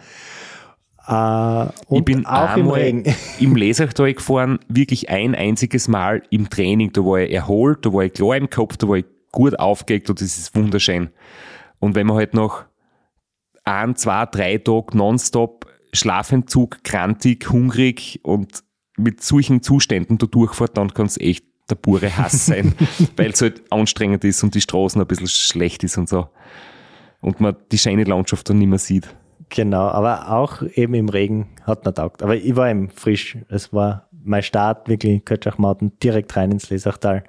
Und ich bin auch im Regen. Im Lesachtal gefahren, wirklich ein einziges Mal im Training. Da war ich erholt, da war ich klar im Kopf, da war ich gut aufgelegt und das ist wunderschön. Und wenn man halt nach 1, 2, 3 Tagen nonstop Schlafentzug, krantig, hungrig und mit solchen Zuständen da durchfährt, dann kann es echt der pure Hass sein, weil es halt anstrengend ist und die Straßen ein bisschen schlecht ist und so. Und man die schöne Landschaft dann nicht mehr sieht. Genau, aber auch eben im Regen hat mir taugt. Aber ich war eben frisch. Es war mein Start, wirklich Kötschach-Mountain, direkt rein ins Lesachtal.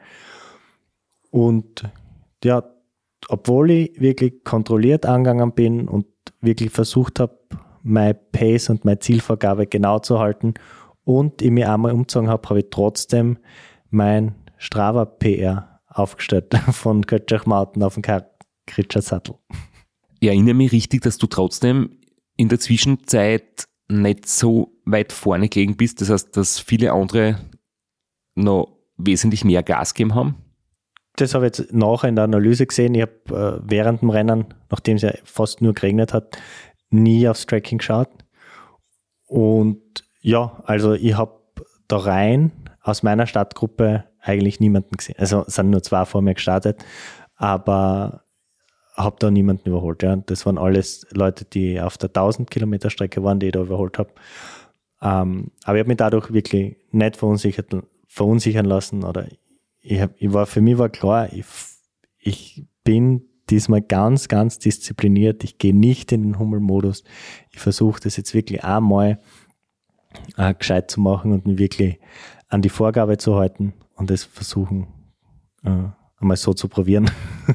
Und ja, obwohl ich wirklich kontrolliert angegangen bin und wirklich versucht habe, meine Pace und meine Zielvorgabe genau zu halten und ich mich einmal umgezogen habe, habe ich trotzdem mein Strava-PR aufgestellt von Kötschach-Mountain auf den Kritscher-Sattel. Ich erinnere mich richtig, dass du trotzdem in der Zwischenzeit nicht so weit vorne gelegen bist. Das heißt, dass viele andere noch wesentlich mehr Gas gegeben haben. Das habe ich jetzt nachher in der Analyse gesehen. Ich habe während dem Rennen, nachdem es ja fast nur geregnet hat, nie aufs Tracking geschaut. Und ja, also ich habe da rein aus meiner Startgruppe eigentlich niemanden gesehen. Also es sind nur 2 vor mir gestartet, aber habe da niemanden überholt. Ja. Das waren alles Leute, die auf der 1000 Kilometer Strecke waren, die ich da überholt habe. Aber ich habe mich dadurch wirklich nicht verunsichern lassen oder für mich war klar, ich bin diesmal ganz, ganz diszipliniert. Ich gehe nicht in den Hummelmodus. Ich versuche das jetzt wirklich einmal gescheit zu machen und mich wirklich an die Vorgabe zu halten und das versuchen, einmal so zu probieren.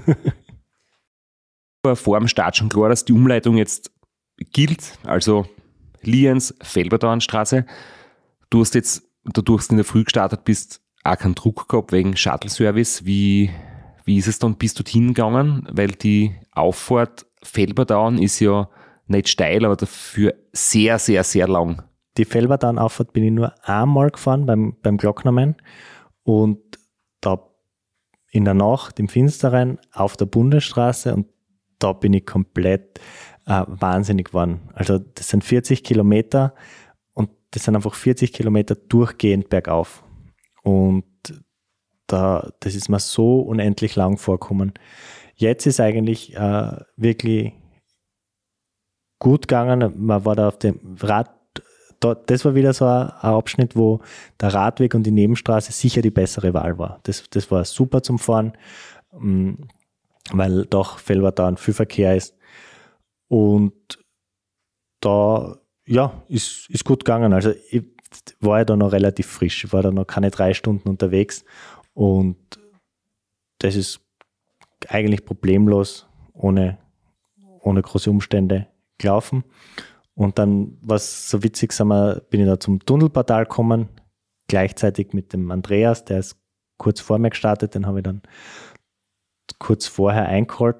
Vor dem Start schon klar, dass die Umleitung jetzt gilt, also Lienz, Felbertauernstraße. Du hast jetzt, dadurch, dass du in der Früh gestartet bist, auch keinen Druck gehabt wegen Shuttle-Service. Wie ist es dann bis dorthin gegangen? Weil die Auffahrt Felbertown ist ja nicht steil, aber dafür sehr, sehr, sehr lang. Die Felbertown-Auffahrt bin ich nur einmal gefahren beim Glocknermann und da in der Nacht im Finsteren auf der Bundesstraße und da bin ich komplett wahnsinnig geworden. Also das sind 40 Kilometer und das sind einfach 40 Kilometer durchgehend bergauf. Und das ist mir so unendlich lang vorgekommen. Jetzt ist eigentlich wirklich gut gegangen. Man war da auf dem Rad, das war wieder so ein Abschnitt, wo der Radweg und die Nebenstraße sicher die bessere Wahl war. Das war super zum Fahren, weil doch Felbertown viel Verkehr ist. Und da, ja, ist gut gegangen. Also ich war ja da noch relativ frisch. Ich war da noch keine 3 Stunden unterwegs und das ist eigentlich problemlos, ohne große Umstände gelaufen. Und dann, was so witzig, bin ich da zum Tunnelportal gekommen, gleichzeitig mit dem Andreas, der ist kurz vor mir gestartet, den habe ich dann kurz vorher eingeholt.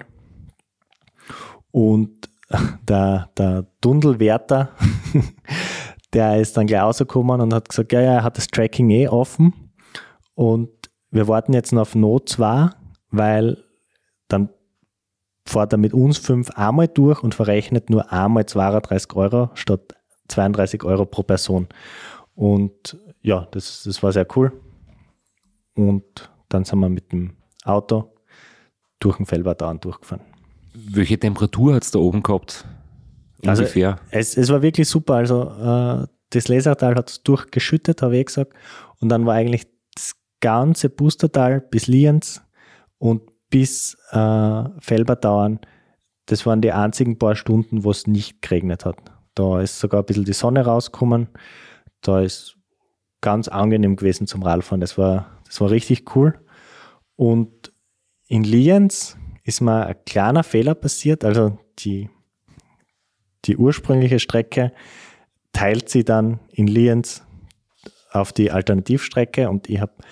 Und der Tunnelwärter, der ist dann gleich rausgekommen und hat gesagt, ja, er hat das Tracking offen und wir warten jetzt noch auf Not 2, weil dann fährt er mit uns 5 einmal durch und verrechnet nur einmal 32 € statt 32 € pro Person. Und ja, das war sehr cool. Und dann sind wir mit dem Auto durch den Felbertown durchgefahren. Welche Temperatur hat es da oben gehabt? Ungefähr? Also es war wirklich super. Also das Lesertal hat es durchgeschüttet, habe ich gesagt. Und dann war eigentlich das ganze Pustertal bis Lienz und bis Felbertown, das waren die einzigen paar Stunden, wo es nicht geregnet hat. Da ist sogar ein bisschen die Sonne rausgekommen. Da ist ganz angenehm gewesen zum Radfahren. Das war richtig cool. Und in Lienz ist mir ein kleiner Fehler passiert. Also die ursprüngliche Strecke teilt sie dann in Lienz auf die Alternativstrecke und ich habe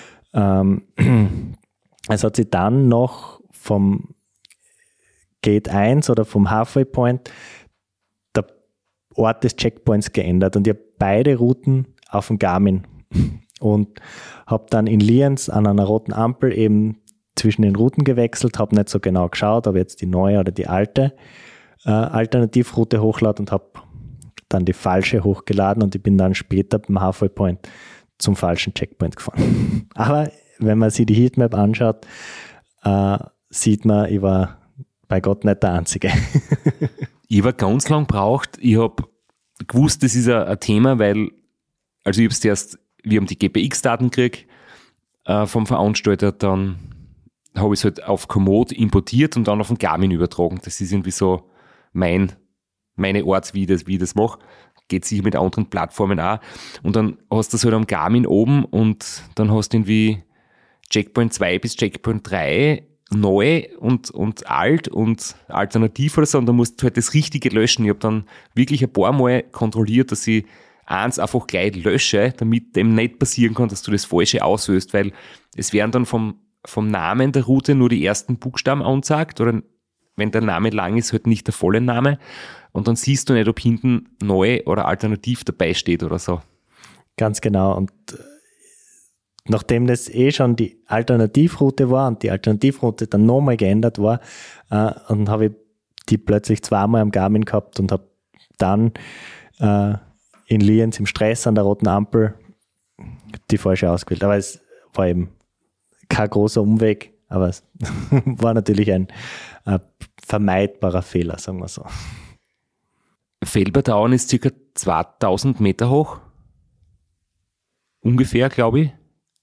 es hat sich dann noch vom Gate 1 oder vom Halfway Point der Ort des Checkpoints geändert und ich habe beide Routen auf dem Garmin und habe dann in Lienz an einer roten Ampel eben zwischen den Routen gewechselt, habe nicht so genau geschaut, ob jetzt die neue oder die alte Alternativroute hochlade und habe dann die falsche hochgeladen und ich bin dann später beim Halfway Point zum falschen Checkpoint gefahren. Aber wenn man sich die Heatmap anschaut, sieht man, ich war bei Gott nicht der Einzige. Ich war ganz lang braucht. Ich habe gewusst, das ist ein Thema, weil, also ich habe es erst, wir haben die GPX-Daten gekriegt vom Veranstalter, dann habe ich es halt auf Komoot importiert und dann auf den Garmin übertragen. Das ist irgendwie so meine Art, wie ich das mache. Geht sicher mit anderen Plattformen auch. Und dann hast du das halt am Garmin oben und dann hast du irgendwie Checkpoint 2 bis Checkpoint 3 neu und alt und alternativ oder so und dann musst du halt das Richtige löschen. Ich habe dann wirklich ein paar Mal kontrolliert, dass ich eins einfach gleich lösche, damit dem nicht passieren kann, dass du das Falsche auslöst, weil es werden dann vom Namen der Route nur die ersten Buchstaben angezeigt oder wenn der Name lang ist, halt nicht der volle Name und dann siehst du nicht, ob hinten neu oder alternativ dabei steht oder so. Ganz genau und nachdem das schon die Alternativroute war und die Alternativroute dann nochmal geändert war, und habe ich die plötzlich 2-mal am Garmin gehabt und habe dann in Lienz im Stress an der roten Ampel die falsche ausgewählt. Aber es war eben kein großer Umweg, aber es war natürlich ein vermeidbarer Fehler, sagen wir so. Felbertown ist ca. 2000 Meter hoch. Ungefähr, glaube ich.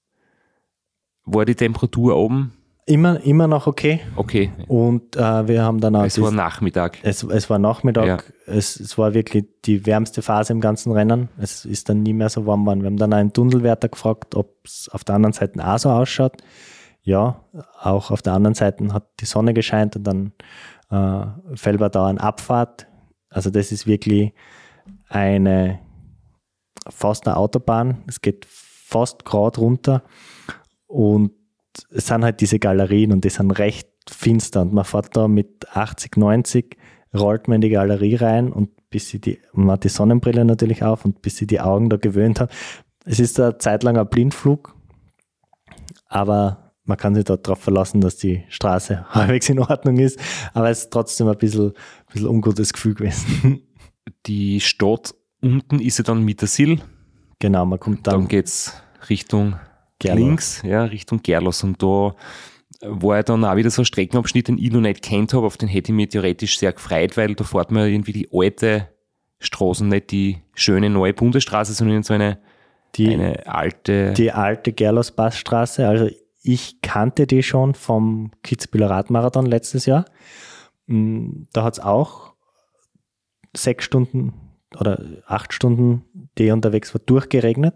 War die Temperatur oben? Immer noch okay. Okay. Und wir haben dann auch... Es war Nachmittag. Es war Nachmittag. Ja. Es war wirklich die wärmste Phase im ganzen Rennen. Es ist dann nie mehr so warm geworden. Wir haben dann einen Tunnelwärter gefragt, ob es auf der anderen Seite auch so ausschaut. Ja, auch auf der anderen Seite hat die Sonne gescheint und dann Felbertown Abfahrt. Also das ist wirklich fast eine Autobahn. Es geht fast gerade runter und es sind halt diese Galerien und die sind recht finster und man fährt da mit 80, 90, rollt man in die Galerie rein und man hat die Sonnenbrille natürlich auf und bis sie die Augen da gewöhnt haben. Es ist eine Zeit lang ein Blindflug, aber man kann sich darauf verlassen, dass die Straße halbwegs in Ordnung ist, aber es ist trotzdem ein bisschen ungutes Gefühl gewesen. Die Stadt unten ist ja dann Mittersill. Genau, man kommt dann geht es Richtung Gerlos. Links, ja, Richtung Gerlos. Und da war ja dann auch wieder so ein Streckenabschnitt, den ich noch nicht kennt habe, auf den hätte ich mich theoretisch sehr gefreut, weil da fährt man irgendwie die alte Straße, nicht die schöne neue Bundesstraße, sondern so eine alte... Die alte Gerlos-Passstraße, also ich kannte die schon vom Kitzbüheler Radmarathon letztes Jahr. Da hat es auch 6 Stunden oder 8 Stunden, die ich unterwegs war, durchgeregnet.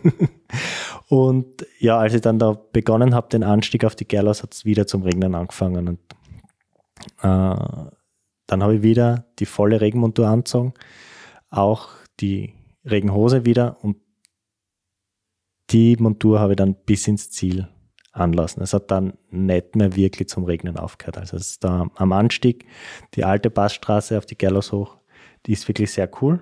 Und ja, als ich dann da begonnen habe, den Anstieg auf die Gerlos, hat es wieder zum Regnen angefangen. Und dann habe ich wieder die volle Regenmontur angezogen, auch die Regenhose wieder und die Montur habe ich dann bis ins Ziel anlassen. Es hat dann nicht mehr wirklich zum Regnen aufgehört. Also es ist da am Anstieg, die alte Passstraße auf die Gerlos hoch, die ist wirklich sehr cool.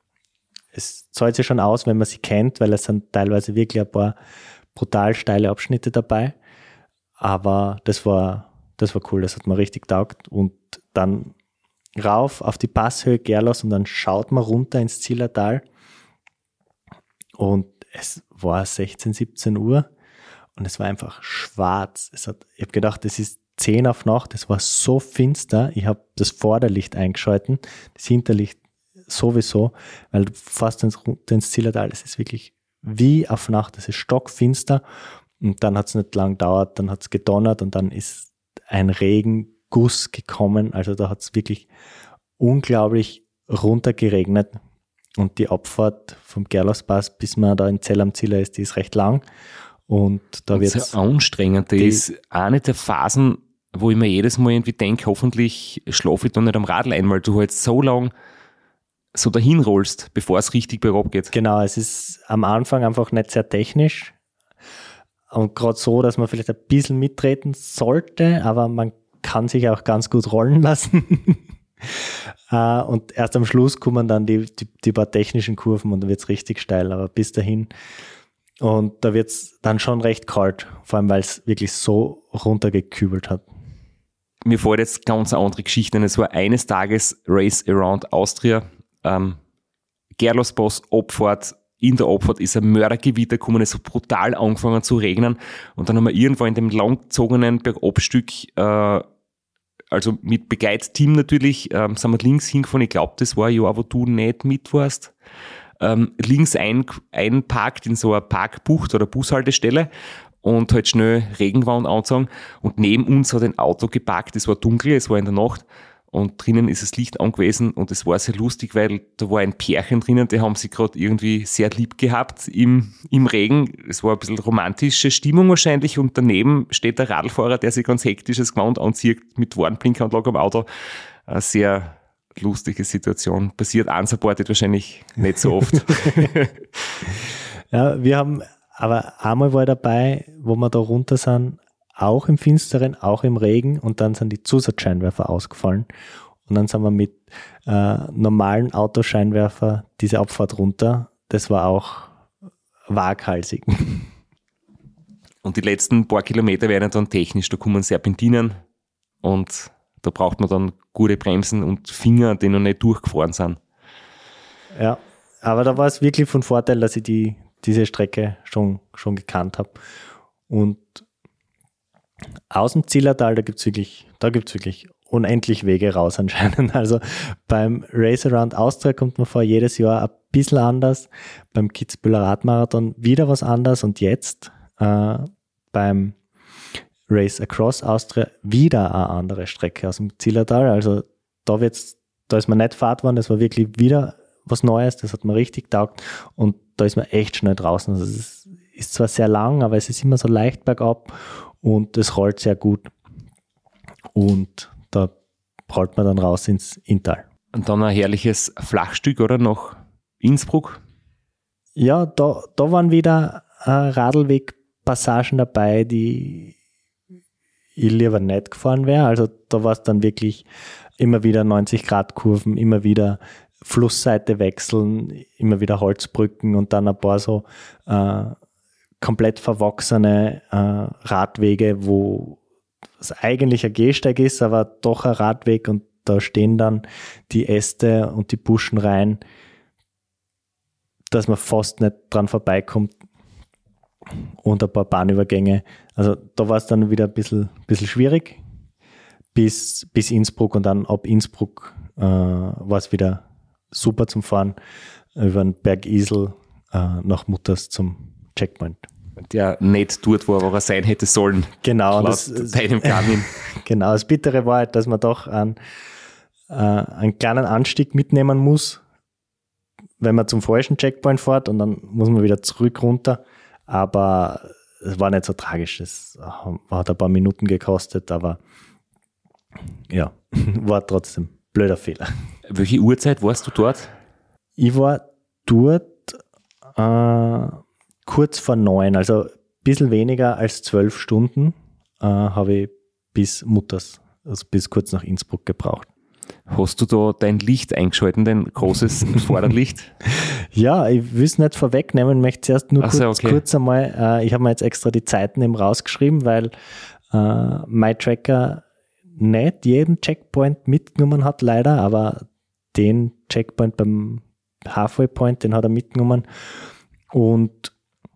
Es zahlt sich schon aus, wenn man sie kennt, weil es sind teilweise wirklich ein paar brutal steile Abschnitte dabei. Aber das war cool, das hat mir richtig taugt. Und dann rauf auf die Passhöhe Gerlos und dann schaut man runter ins Zillertal. Und es war 16, 17 Uhr und es war einfach schwarz. Ich habe gedacht, es ist 10 auf Nacht, es war so finster. Ich habe das Vorderlicht eingeschalten, das Hinterlicht sowieso, weil du fährst ins Zillertal, es ist wirklich wie auf Nacht, es ist stockfinster und dann hat es nicht lang gedauert, dann hat es gedonnert und dann ist ein Regenguss gekommen, also da hat es wirklich unglaublich runtergeregnet und die Abfahrt vom Gerlospass, bis man da in Zell am Ziller ist, die ist recht lang und da wird es sehr anstrengend. Das ist eine der Phasen, wo ich mir jedes Mal irgendwie denke, hoffentlich schlafe ich da nicht am Radl ein, weil du halt so lang so dahin rollst, bevor es richtig bergab geht. Genau, es ist am Anfang einfach nicht sehr technisch und gerade so, dass man vielleicht ein bisschen mittreten sollte, aber man kann sich auch ganz gut rollen lassen. Und erst am Schluss kommen dann die paar technischen Kurven und dann wird es richtig steil, aber bis dahin und da wird es dann schon recht kalt, vor allem weil es wirklich so runtergekübelt hat. Mir fällt jetzt ganz eine andere Geschichte ein. Es war eines Tages Race Around Austria, Gerlospass, Abfahrt. In der Abfahrt ist ein Mördergewitter gekommen, es hat brutal angefangen zu regnen und dann haben wir irgendwann in dem langgezogenen Bergabstück, also mit Begleitteam natürlich, sind wir links hingefahren. Ich glaube, das war ein Jahr, wo du nicht mit warst. Links einparkt in so einer Parkbucht oder Bushaltestelle und halt schnell Regenwand angezogen und neben uns hat ein Auto geparkt, es war dunkel, es war in der Nacht und drinnen ist das Licht angewiesen und es war sehr lustig, weil da war ein Pärchen drinnen, die haben sich gerade irgendwie sehr lieb gehabt im Regen. Es war ein bisschen romantische Stimmung wahrscheinlich und daneben steht der Radlfahrer, der sich ganz hektisches Gewand anzieht mit Warnblinkanlage am Auto. Eine sehr lustige Situation. Passiert unsupported wahrscheinlich nicht so oft. Ja, wir haben, aber einmal war dabei, wo wir da runter sind, auch im Finsteren, auch im Regen und dann sind die Zusatzscheinwerfer ausgefallen und dann sind wir mit normalen Autoscheinwerfer diese Abfahrt runter. Das war auch waghalsig. Und die letzten paar Kilometer werden dann technisch, da kommen Serpentinen und da braucht man dann gute Bremsen und Finger, die noch nicht durchgefahren sind. Ja, aber da war es wirklich von Vorteil, dass ich diese Strecke schon gekannt habe. Und aus dem Zillertal, da gibt's wirklich unendlich Wege raus anscheinend. Also beim Race Around Austria kommt man vor jedes Jahr ein bisschen anders, beim Kitzbüheler Radmarathon wieder was anders und jetzt beim Race Across Austria wieder eine andere Strecke aus dem Zillertal. Also da ist man nicht Fahrt worden, das war wirklich wieder was Neues, das hat mir richtig taugt und da ist man echt schnell draußen. Also es ist zwar sehr lang, aber es ist immer so leicht bergab und es rollt sehr gut und da rollt man dann raus ins Inntal. Und dann ein herrliches Flachstück, oder? Nach Innsbruck? Ja, da waren wieder Radlwegpassagen dabei, die ich lieber nicht gefahren wäre. Also da war es dann wirklich immer wieder 90-Grad-Kurven, immer wieder Flussseite wechseln, immer wieder Holzbrücken und dann ein paar so komplett verwachsene Radwege, wo es eigentlich ein Gehsteig ist, aber doch ein Radweg und da stehen dann die Äste und die Buschen rein, dass man fast nicht dran vorbeikommt und ein paar Bahnübergänge. Also da war es dann wieder ein bisschen schwierig bis Innsbruck und dann ab Innsbruck war es wieder super zum Fahren über den Berg Isel nach Mutters zum Checkpoint. Der nicht dort war, wo er sein hätte sollen. Genau. Deinem Garmin. Genau, das Bittere war halt, dass man doch einen kleinen Anstieg mitnehmen muss, wenn man zum falschen Checkpoint fährt und dann muss man wieder zurück runter. Aber es war nicht so tragisch. Es hat ein paar Minuten gekostet, aber ja, war trotzdem blöder Fehler. Welche Uhrzeit warst du dort? Ich war dort kurz vor 9, also ein bisschen weniger als 12 Stunden habe ich bis Mutters, also bis kurz nach Innsbruck gebraucht. Hast du da dein Licht eingeschalten, dein großes Vorderlicht? Ja, ich will es nicht vorwegnehmen, möchte zuerst nur kurz einmal, ich habe mir jetzt extra die Zeiten eben rausgeschrieben, weil MyTracker nicht jeden Checkpoint mitgenommen hat, leider, aber den Checkpoint beim Halfway Point, den hat er mitgenommen. Und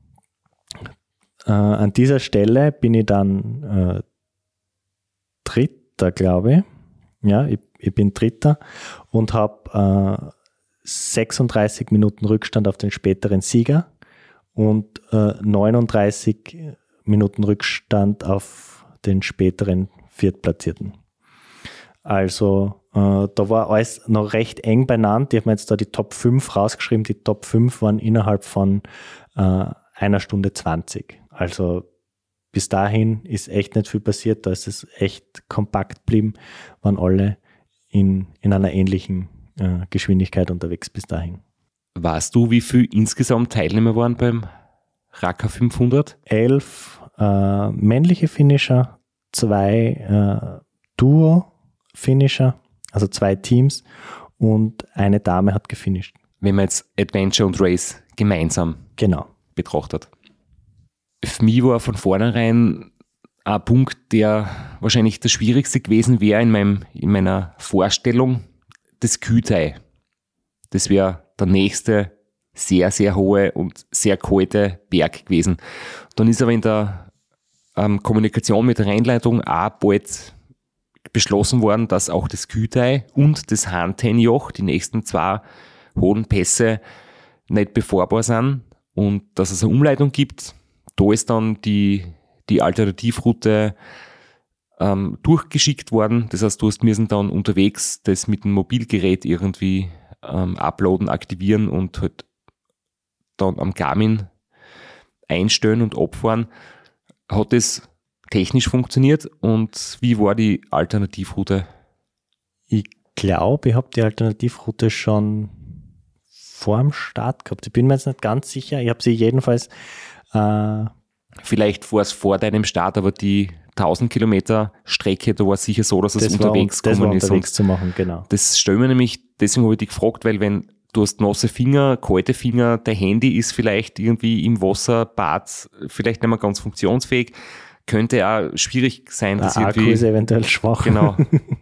an dieser Stelle bin ich dann Dritter, glaube ich. Ja, ich bin Dritter und habe 36 Minuten Rückstand auf den späteren Sieger und 39 Minuten Rückstand auf den späteren Viertplatzierten. Also da war alles noch recht eng beieinander. Ich habe mir jetzt da die Top 5 rausgeschrieben. Die Top 5 waren innerhalb von 1 Stunde 20. Also bis dahin ist echt nicht viel passiert. Da ist es echt kompakt geblieben, waren alle in einer ähnlichen Geschwindigkeit unterwegs bis dahin. Weißt du, wie viele insgesamt Teilnehmer waren beim Raka 500? 11 männliche Finisher, 2 Duo-Finisher, also 2 Teams und eine Dame hat gefinisht. Wenn man jetzt Adventure und Race gemeinsam betrachtet. Für mich war von vornherein ein Punkt, der wahrscheinlich der schwierigste gewesen wäre in meiner Vorstellung, das Kühtei. Das wäre der nächste sehr, sehr hohe und sehr kalte Berg gewesen. Dann ist aber in der Kommunikation mit der Rennleitung auch bald beschlossen worden, dass auch das Kühtei und das Hahntenjoch, die nächsten 2 hohen Pässe, nicht befahrbar sind und dass es eine Umleitung gibt. Da ist dann die Alternativroute durchgeschickt worden. Das heißt, du müssen dann unterwegs das mit dem Mobilgerät irgendwie uploaden, aktivieren und halt dann am Garmin einstellen und abfahren. Hat das technisch funktioniert und wie war die Alternativroute? Ich glaube, ich habe die Alternativroute schon vor dem Start gehabt. Ich bin mir jetzt nicht ganz sicher. Ich habe sie jedenfalls vielleicht war es vor deinem Start, aber die 1000 Kilometer Strecke, da war es sicher so, dass es unterwegs gekommen ist. Unterwegs zu machen, genau. Das stellen wir nämlich, deswegen habe ich dich gefragt, weil wenn du hast nasse Finger, kalte Finger, dein Handy ist vielleicht irgendwie im Wasserbad vielleicht nicht mehr ganz funktionsfähig, könnte auch schwierig sein. Der Akku ist eventuell schwach. Genau.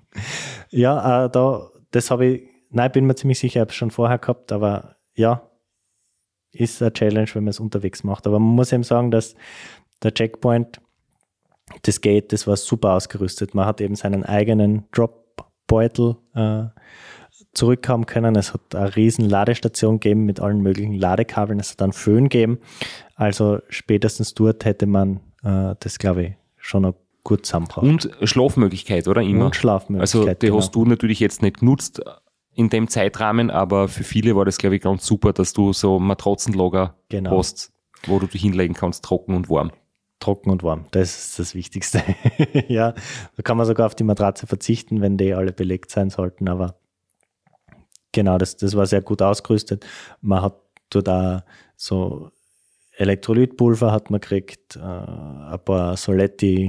Ja, das habe ich, nein, bin mir ziemlich sicher, ich habe es schon vorher gehabt, aber ja, ist eine Challenge, wenn man es unterwegs macht. Aber man muss eben sagen, dass der Checkpoint, das Gate, das war super ausgerüstet. Man hat eben seinen eigenen Drop-Beutel zurückhaben können. Es hat eine riesen Ladestation gegeben mit allen möglichen Ladekabeln. Es hat einen Föhn gegeben. Also spätestens dort hätte man das, glaube ich, schon noch gut zusammengebracht. Und Schlafmöglichkeit, oder? Immer. Und Schlafmöglichkeit. Also die hast du natürlich jetzt nicht genutzt in dem Zeitrahmen, aber für viele war das, glaube ich, ganz super, dass du so Matratzenlager hast, wo du dich hinlegen kannst, trocken und warm. Trocken und warm, das ist das Wichtigste. Ja, da kann man sogar auf die Matratze verzichten, wenn die alle belegt sein sollten, aber genau, das war sehr gut ausgerüstet. Man hat dort auch so Elektrolytpulver hat man gekriegt, ein paar Soletti,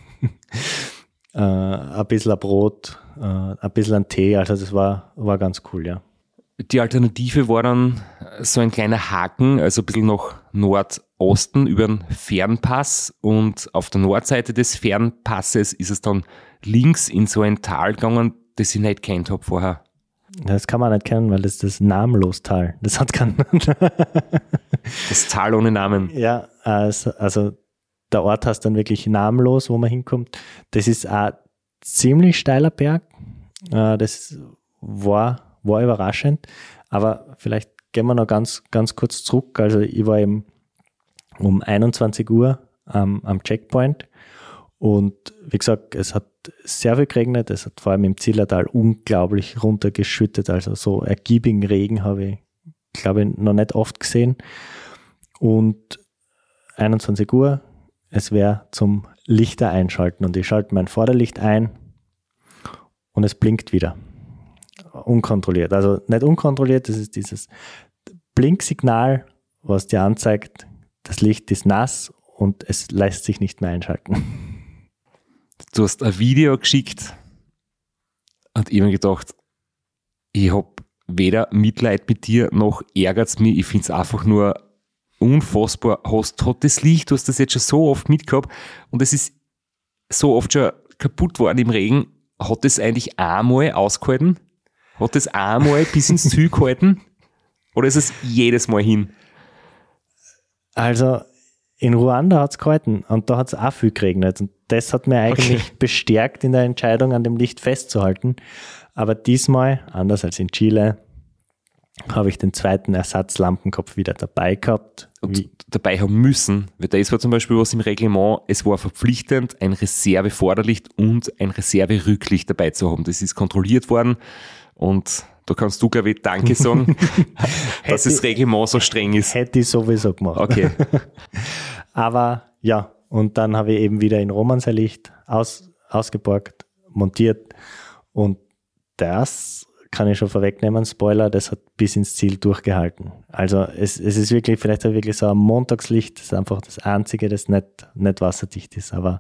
ein bisschen ein Brot, ein bisschen ein Tee, also das war ganz cool, ja. Die Alternative war dann so ein kleiner Haken, also ein bisschen nach Nordosten über den Fernpass, und auf der Nordseite des Fernpasses ist es dann links in so ein Tal gegangen, das ich nicht kennt habe vorher. Das kann man nicht kennen, weil das ist das Namenlostal. Das hat keinen. Das Tal ohne Namen. Ja, also der Ort heißt dann wirklich namenlos, wo man hinkommt. Das ist ein ziemlich steiler Berg. Das war überraschend. Aber vielleicht gehen wir noch ganz kurz zurück. Also ich war eben um 21 Uhr am Checkpoint. Und wie gesagt, es hat sehr viel geregnet. Es hat vor allem im Zillertal unglaublich runtergeschüttet. Also so ergiebigen Regen habe ich, glaube ich, noch nicht oft gesehen. Und 21 Uhr, es wäre zum Lichter einschalten. Und ich schalte mein Vorderlicht ein und es blinkt wieder. Unkontrolliert. Also nicht unkontrolliert, das ist dieses Blinksignal, was dir anzeigt, das Licht ist nass und es lässt sich nicht mehr einschalten. Du hast ein Video geschickt und ich habe mir gedacht, ich habe weder Mitleid mit dir, noch ärgert es mich. Ich finde es einfach nur unfassbar. Hat das Licht, du hast das jetzt schon so oft mitgehabt und es ist so oft schon kaputt worden im Regen. Hat das eigentlich einmal ausgehalten? Hat das einmal bis ins Ziel gehalten? Oder ist es jedes Mal hin? Also in Ruanda hat es gehalten und da hat es auch viel geregnet. Und das hat mir eigentlich bestärkt in der Entscheidung, an dem Licht festzuhalten. Aber diesmal, anders als in Chile, habe ich den zweiten Ersatzlampenkopf wieder dabei gehabt. Und dabei haben müssen, weil das war zum Beispiel was im Reglement, es war verpflichtend, ein Reserve-Vorderlicht und ein Reserve-Rücklicht dabei zu haben. Das ist kontrolliert worden und da kannst du, glaube ich, Danke sagen, dass das Reglement so streng ist. Hätte ich sowieso gemacht. Okay. Aber ja, und dann habe ich eben wieder in Romanserlicht ausgeborgt, montiert und das kann ich schon vorwegnehmen, Spoiler, das hat bis ins Ziel durchgehalten. Also es ist wirklich, vielleicht wirklich so ein Montagslicht, das ist einfach das Einzige, das nicht wasserdicht ist, aber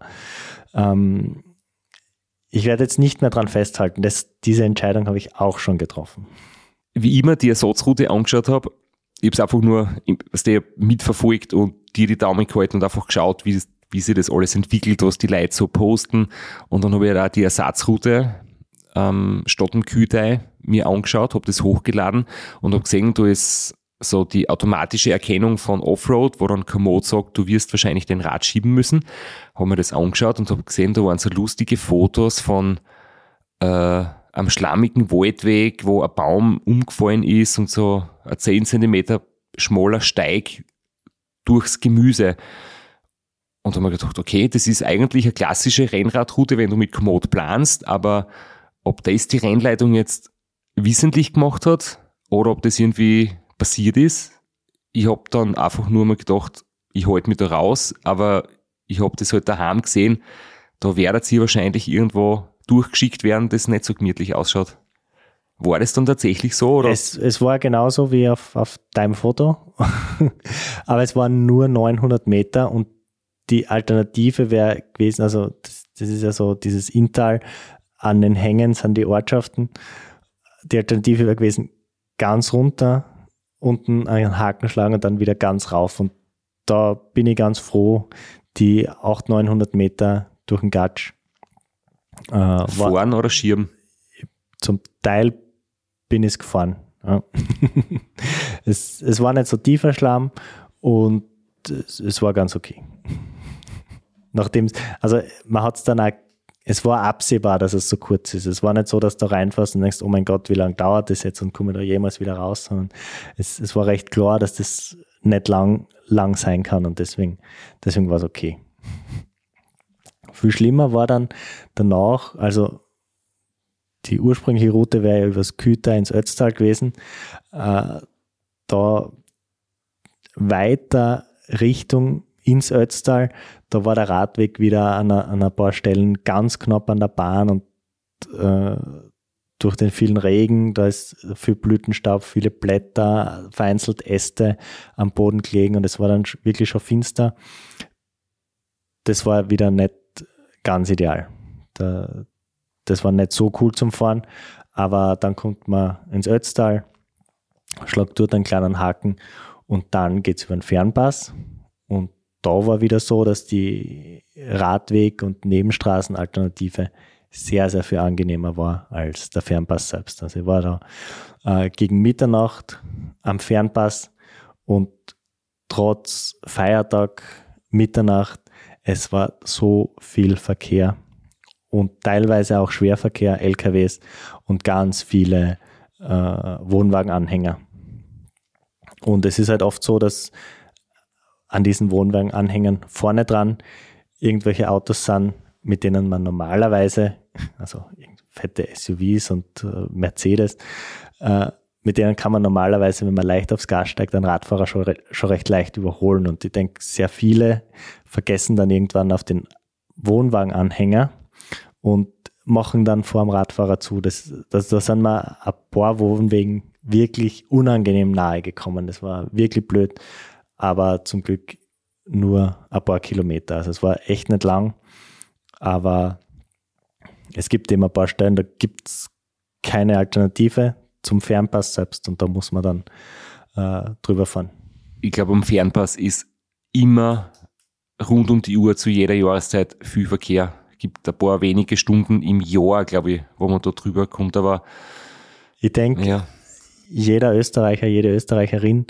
ich werde jetzt nicht mehr dran festhalten, diese Entscheidung habe ich auch schon getroffen. Wie ich mir die Ersatzroute angeschaut habe, ich habe es einfach nur mitverfolgt und dir die Daumen gehalten und einfach geschaut, wie sich das alles entwickelt, was die Leute so posten. Und dann habe ich auch die Ersatzroute statt dem Kühlteil mir angeschaut, habe das hochgeladen und habe gesehen, da ist so die automatische Erkennung von Offroad, wo dann Komoot sagt, du wirst wahrscheinlich den Rad schieben müssen. Habe mir das angeschaut und habe gesehen, da waren so lustige Fotos von am schlammigen Waldweg, wo ein Baum umgefallen ist und so ein 10 cm schmaler Steig durchs Gemüse. Und da habe ich gedacht, okay, das ist eigentlich eine klassische Rennradroute, wenn du mit Komoot planst, aber ob das die Rennleitung jetzt wissentlich gemacht hat oder ob das irgendwie passiert ist, ich habe dann einfach nur mal gedacht, ich halte mich da raus, aber ich habe das halt daheim gesehen, da werdet ihr wahrscheinlich irgendwo durchgeschickt werden, das nicht so gemütlich ausschaut. War das dann tatsächlich so? Oder? Es war genauso wie auf deinem Foto, aber es waren nur 900 Meter und die Alternative wäre gewesen, also das ist ja so dieses Inntal, an den Hängen sind die Ortschaften. Die Alternative wäre gewesen, ganz runter, unten einen Haken schlagen und dann wieder ganz rauf. Und da bin ich ganz froh, die 800-900 Meter durch den Gatsch. Fahren oder Schirm? Zum Teil bin ich gefahren. Ja. Es war nicht so tiefer Schlamm und es war ganz okay. Nachdem, also man hat es dann auch, es war absehbar, dass es so kurz ist. Es war nicht so, dass du reinfährst und denkst, oh mein Gott, wie lange dauert das jetzt und komme ich da jemals wieder raus, sondern es war recht klar, dass das nicht lang sein kann und deswegen war es okay. Viel schlimmer war dann danach, also die ursprüngliche Route wäre ja übers Kühter ins Ötztal gewesen, da weiter Richtung ins Ötztal, da war der Radweg wieder an ein paar Stellen ganz knapp an der Bahn und durch den vielen Regen, da ist viel Blütenstaub, viele Blätter, vereinzelt Äste am Boden gelegen und es war dann wirklich schon finster. Das war wieder nicht ganz ideal. Das war nicht so cool zum Fahren, aber dann kommt man ins Ötztal, schlagt dort einen kleinen Haken und dann geht es über den Fernpass und da war wieder so, dass die Radweg- und Nebenstraßenalternative sehr, sehr viel angenehmer war als der Fernpass selbst. Also ich war da gegen Mitternacht am Fernpass und trotz Feiertag, Mitternacht, es war so viel Verkehr und teilweise auch Schwerverkehr, LKWs und ganz viele Wohnwagenanhänger. Und es ist halt oft so, dass an diesen Wohnwagenanhängern vorne dran irgendwelche Autos sind, mit denen man normalerweise, also fette SUVs und Mercedes, mit denen kann man normalerweise, wenn man leicht aufs Gas steigt, einen Radfahrer schon recht leicht überholen. Und ich denke, sehr viele vergessen dann irgendwann auf den Wohnwagenanhänger und machen dann vor dem Radfahrer zu. Da sind wir ein paar Wohnwegen wirklich unangenehm nahe gekommen. Das war wirklich blöd, aber zum Glück nur ein paar Kilometer. Also es war echt nicht lang, aber es gibt eben ein paar Stellen, da gibt es keine Alternative zum Fernpass selbst und da muss man dann drüber fahren. Ich glaube, am Fernpass ist immer rund um die Uhr zu jeder Jahreszeit viel Verkehr. Es gibt ein paar wenige Stunden im Jahr, glaube ich, wo man da drüber kommt, aber ich denke, jeder Österreicher, jede Österreicherin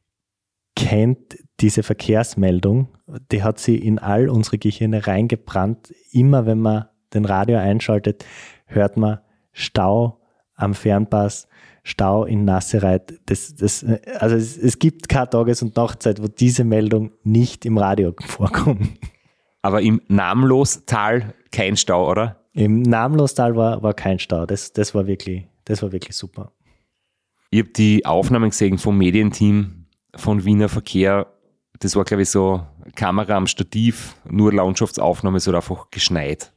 kennt diese Verkehrsmeldung, die hat sie in all unsere Gehirne reingebrannt. Immer wenn man den Radio einschaltet, hört man Stau am Fernpass, Stau in Nassereit. Also es gibt keine Tages- und Nachtzeit, wo diese Meldung nicht im Radio vorkommt. Aber im Namlostal kein Stau, oder? Im Namlostal war kein Stau. Das war wirklich super. Ich habe die Aufnahmen gesehen vom Medienteam von Wiener Verkehr. Das war, glaube ich, so Kamera am Stativ, nur Landschaftsaufnahme, es hat einfach geschneit.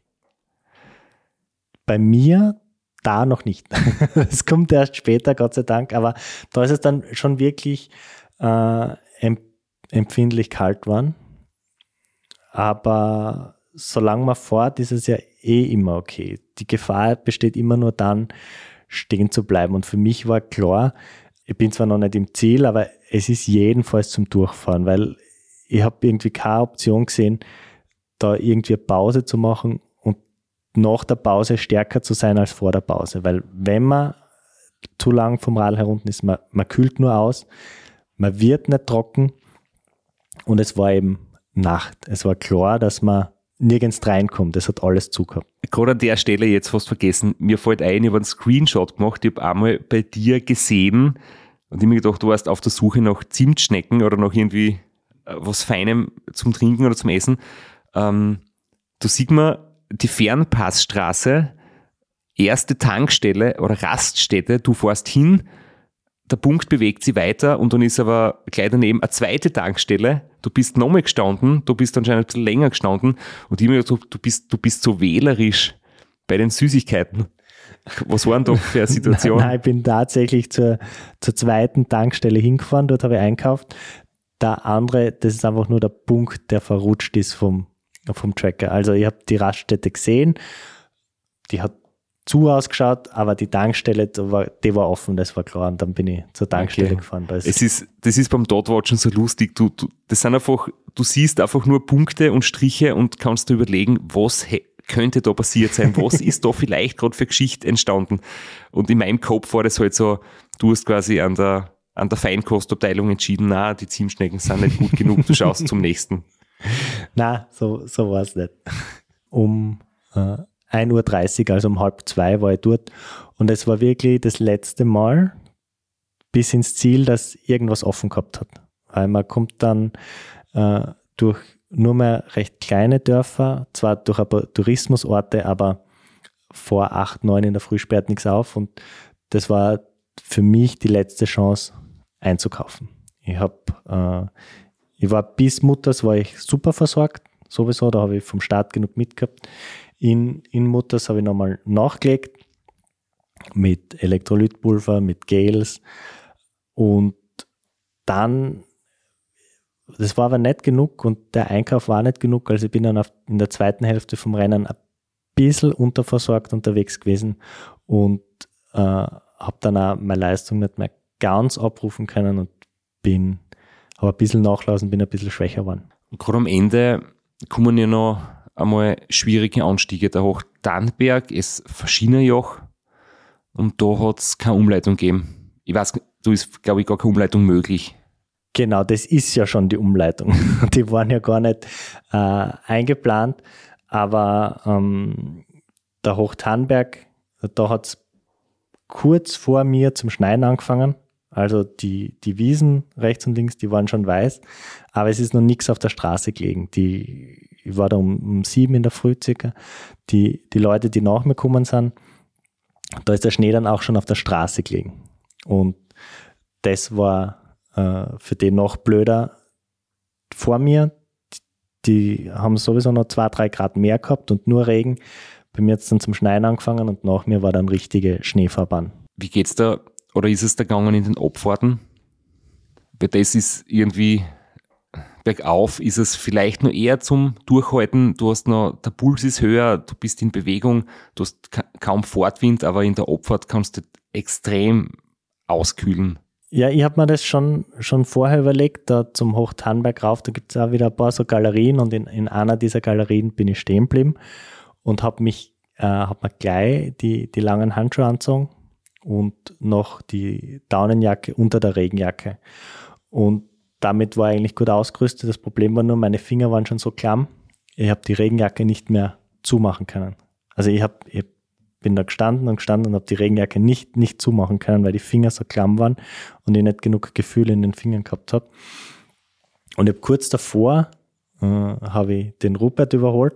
Bei mir da noch nicht. Es kommt erst später, Gott sei Dank, aber da ist es dann schon wirklich empfindlich kalt geworden. Aber solange man fährt, ist es ja immer okay. Die Gefahr besteht immer nur dann, stehen zu bleiben. Und für mich war klar, ich bin zwar noch nicht im Ziel, aber es ist jedenfalls zum Durchfahren, weil ich habe irgendwie keine Option gesehen, da irgendwie eine Pause zu machen und nach der Pause stärker zu sein als vor der Pause. Weil wenn man zu lang vom Radl herunten ist, man kühlt nur aus, man wird nicht trocken und es war eben Nacht. Es war klar, dass man nirgends reinkommt. Es hat alles zugehabt. Gerade an der Stelle jetzt fast vergessen, mir fällt ein, ich habe einen Screenshot gemacht, ich habe einmal bei dir gesehen und ich habe mir gedacht, du warst auf der Suche nach Zimtschnecken oder nach irgendwie was Feinem zum Trinken oder zum Essen. Da sieht man die Fernpassstraße, erste Tankstelle oder Raststätte, du fährst hin, der Punkt bewegt sich weiter und dann ist aber gleich daneben eine zweite Tankstelle. Du bist nochmal gestanden, du bist anscheinend ein bisschen länger gestanden und ich habe mir gedacht, du bist so wählerisch bei den Süßigkeiten. Was war denn da für eine Situation? Nein, ich bin tatsächlich zur zweiten Tankstelle hingefahren, dort habe ich einkauft. Der andere, das ist einfach nur der Punkt, der verrutscht ist vom Tracker. Also ich habe die Raststätte gesehen, die hat zu ausgeschaut, aber die Tankstelle, die war offen, das war klar. Und dann bin ich zur Tankstelle gefahren. Das ist beim Dotwatchen so lustig. Das sind einfach, du siehst einfach nur Punkte und Striche und kannst dir überlegen, was könnte da passiert sein? Was ist da vielleicht gerade für Geschichte entstanden? Und in meinem Kopf war das halt so, du hast quasi an der Feinkostabteilung entschieden, na, die Zimtschnecken sind nicht gut genug, du schaust zum nächsten. Nein, so war es nicht. Um 1.30 Uhr, also um 1:30 war ich dort. Und es war wirklich das letzte Mal bis ins Ziel, dass irgendwas offen gehabt hat. Weil man kommt dann durch nur mehr recht kleine Dörfer, zwar durch ein paar Tourismusorte, aber vor 8, 9 in der Früh sperrt nichts auf. Und das war für mich die letzte Chance einzukaufen. Ich war bis Mutters war ich super versorgt, sowieso, da habe ich vom Staat genug mitgehabt. In Mutters habe ich nochmal nachgelegt mit Elektrolytpulver, mit Gels. Und dann, das war aber nicht genug und der Einkauf war nicht genug, also ich bin dann in der zweiten Hälfte vom Rennen ein bisschen unterversorgt unterwegs gewesen und habe dann auch meine Leistung nicht mehr ganz abrufen können und habe ein bisschen nachlassen, bin ein bisschen schwächer geworden. Und gerade am Ende kommen ja noch einmal schwierige Anstiege. Der Hochtannberg ist Verschienerjoch und da hat es keine Umleitung gegeben. Ich weiß, da ist, glaube ich, gar keine Umleitung möglich. Genau, das ist ja schon die Umleitung. Die waren ja gar nicht eingeplant, aber der Hochtannberg, da hat es kurz vor mir zum Schneien angefangen. Also die Wiesen rechts und links, die waren schon weiß, aber es ist noch nichts auf der Straße gelegen. Ich war da um 7 in der Früh circa. Die Leute, die nach mir gekommen sind, da ist der Schnee dann auch schon auf der Straße gelegen. Und das war für die noch blöder. Vor mir, die haben sowieso noch 2-3 Grad mehr gehabt und nur Regen. Bei mir hat es dann zum Schneien angefangen und nach mir war dann richtige Schneefahrbahn. Wie geht's da? Oder ist es da gegangen in den Abfahrten? Weil das ist irgendwie bergauf, ist es vielleicht nur eher zum Durchhalten. Du hast noch, der Puls ist höher, du bist in Bewegung, du hast kaum Fortwind, aber in der Abfahrt kannst du extrem auskühlen. Ja, ich habe mir das schon vorher überlegt, da zum Hochtannberg rauf, da gibt es auch wieder ein paar so Galerien und in einer dieser Galerien bin ich stehen geblieben und habe mir gleich die langen Handschuhe angezogen und noch die Daunenjacke unter der Regenjacke. Und damit war ich eigentlich gut ausgerüstet. Das Problem war nur, meine Finger waren schon so klamm, ich habe die Regenjacke nicht mehr zumachen können. Also ich bin da gestanden und habe die Regenjacke nicht zumachen können, weil die Finger so klamm waren und ich nicht genug Gefühl in den Fingern gehabt habe. Und ich habe kurz davor habe ich den Rupert überholt,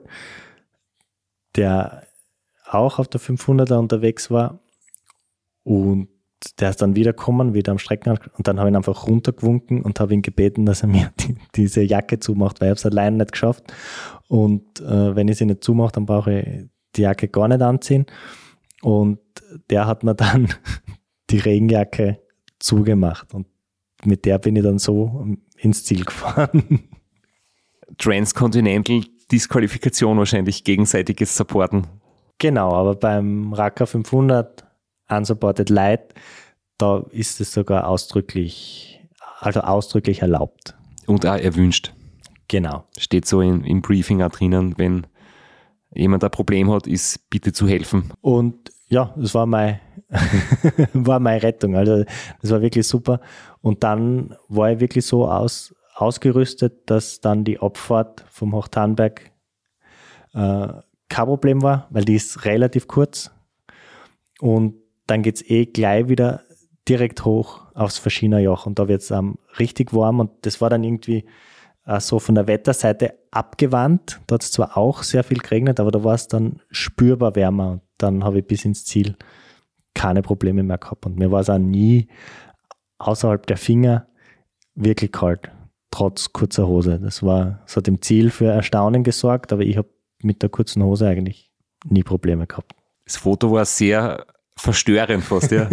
der auch auf der 500er unterwegs war. Und der ist dann wiedergekommen, wieder am Streckenrand. Und dann habe ich ihn einfach runtergewunken und habe ihn gebeten, dass er mir diese Jacke zumacht, weil ich habe es allein nicht geschafft. Und wenn ich sie nicht zumache, dann brauche ich die Jacke gar nicht anziehen. Und der hat mir dann die Regenjacke zugemacht. Und mit der bin ich dann so ins Ziel gefahren. Transcontinental Disqualifikation wahrscheinlich, gegenseitiges Supporten. Genau, aber beim Raka 500 Unsupported Light, da ist es sogar ausdrücklich erlaubt. Und auch erwünscht. Genau. Steht so im Briefing auch drinnen, wenn jemand ein Problem hat, ist bitte zu helfen. Und ja, das war meine Rettung. Also das war wirklich super. Und dann war ich wirklich so ausgerüstet, dass dann die Abfahrt vom Hochtannberg kein Problem war, weil die ist relativ kurz. Und dann geht es gleich wieder direkt hoch aufs Verschienerjoch und da wird es richtig warm und das war dann irgendwie so von der Wetterseite abgewandt. Da hat es zwar auch sehr viel geregnet, aber da war es dann spürbar wärmer und dann habe ich bis ins Ziel keine Probleme mehr gehabt und mir war es auch nie außerhalb der Finger wirklich kalt, trotz kurzer Hose. Das hat im Ziel für Erstaunen gesorgt, aber ich habe mit der kurzen Hose eigentlich nie Probleme gehabt. Das Foto war sehr verstörend fast, ja.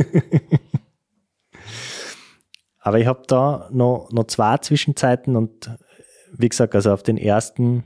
Aber ich habe da noch 2 Zwischenzeiten und wie gesagt, also auf den ersten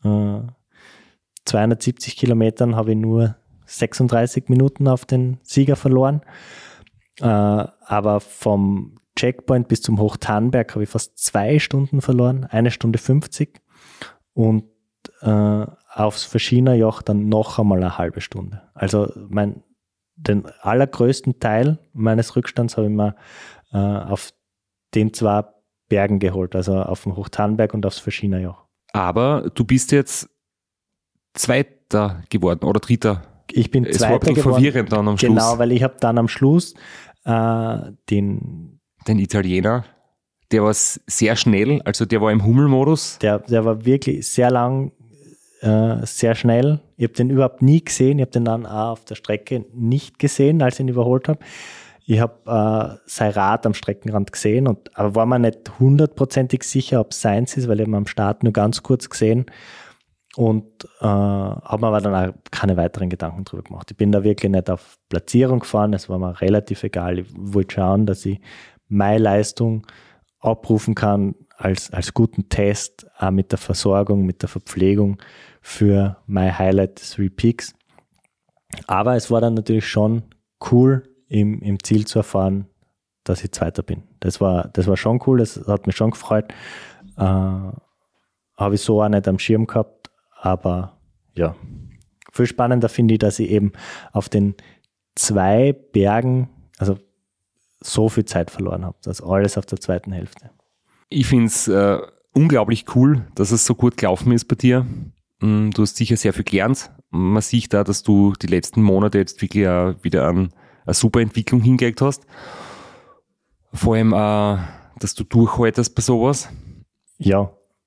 270 Kilometern habe ich nur 36 Minuten auf den Sieger verloren. Aber vom Checkpoint bis zum Hochtannberg habe ich fast 2 Stunden verloren, 1 Stunde 50 und aufs Verschienerjoch dann noch einmal eine halbe Stunde. Also den allergrößten Teil meines Rückstands habe ich mir auf den 2 Bergen geholt, also auf dem Hochtannberg und aufs Verschienerjoch. Aber du bist jetzt Zweiter geworden oder Dritter. Ich bin es Zweiter war ein bisschen geworden. Verwirrend dann am Schluss. Genau, weil ich habe dann am Schluss den Italiener, der war sehr schnell, also der war im Hummelmodus. Der war wirklich sehr lang, sehr schnell. Ich habe den überhaupt nie gesehen. Ich habe den dann auch auf der Strecke nicht gesehen, als ich ihn überholt habe. Ich habe sein Rad am Streckenrand gesehen, aber war mir nicht hundertprozentig sicher, ob es seins ist, weil ich ihn am Start nur ganz kurz gesehen. und habe mir aber dann auch keine weiteren Gedanken drüber gemacht. Ich bin da wirklich nicht auf Platzierung gefahren, es war mir relativ egal. Ich wollte schauen, dass ich meine Leistung abrufen kann als guten Test, auch mit der Versorgung, mit der Verpflegung für mein Highlight 3 Peaks. Aber es war dann natürlich schon cool, im Ziel zu erfahren, dass ich Zweiter bin. Das war schon cool, das hat mich schon gefreut. Habe ich so auch nicht am Schirm gehabt, aber ja. Viel spannender finde ich, dass ich eben auf den 2 Bergen, also so viel Zeit verloren habe. Das alles auf der zweiten Hälfte. Ich finde es unglaublich cool, dass es so gut gelaufen ist bei dir. Du hast sicher sehr viel gelernt. Man sieht da, dass du die letzten Monate jetzt wirklich wieder eine super Entwicklung hingelegt hast. Vor allem, dass du durchhaltest bei sowas. Ja.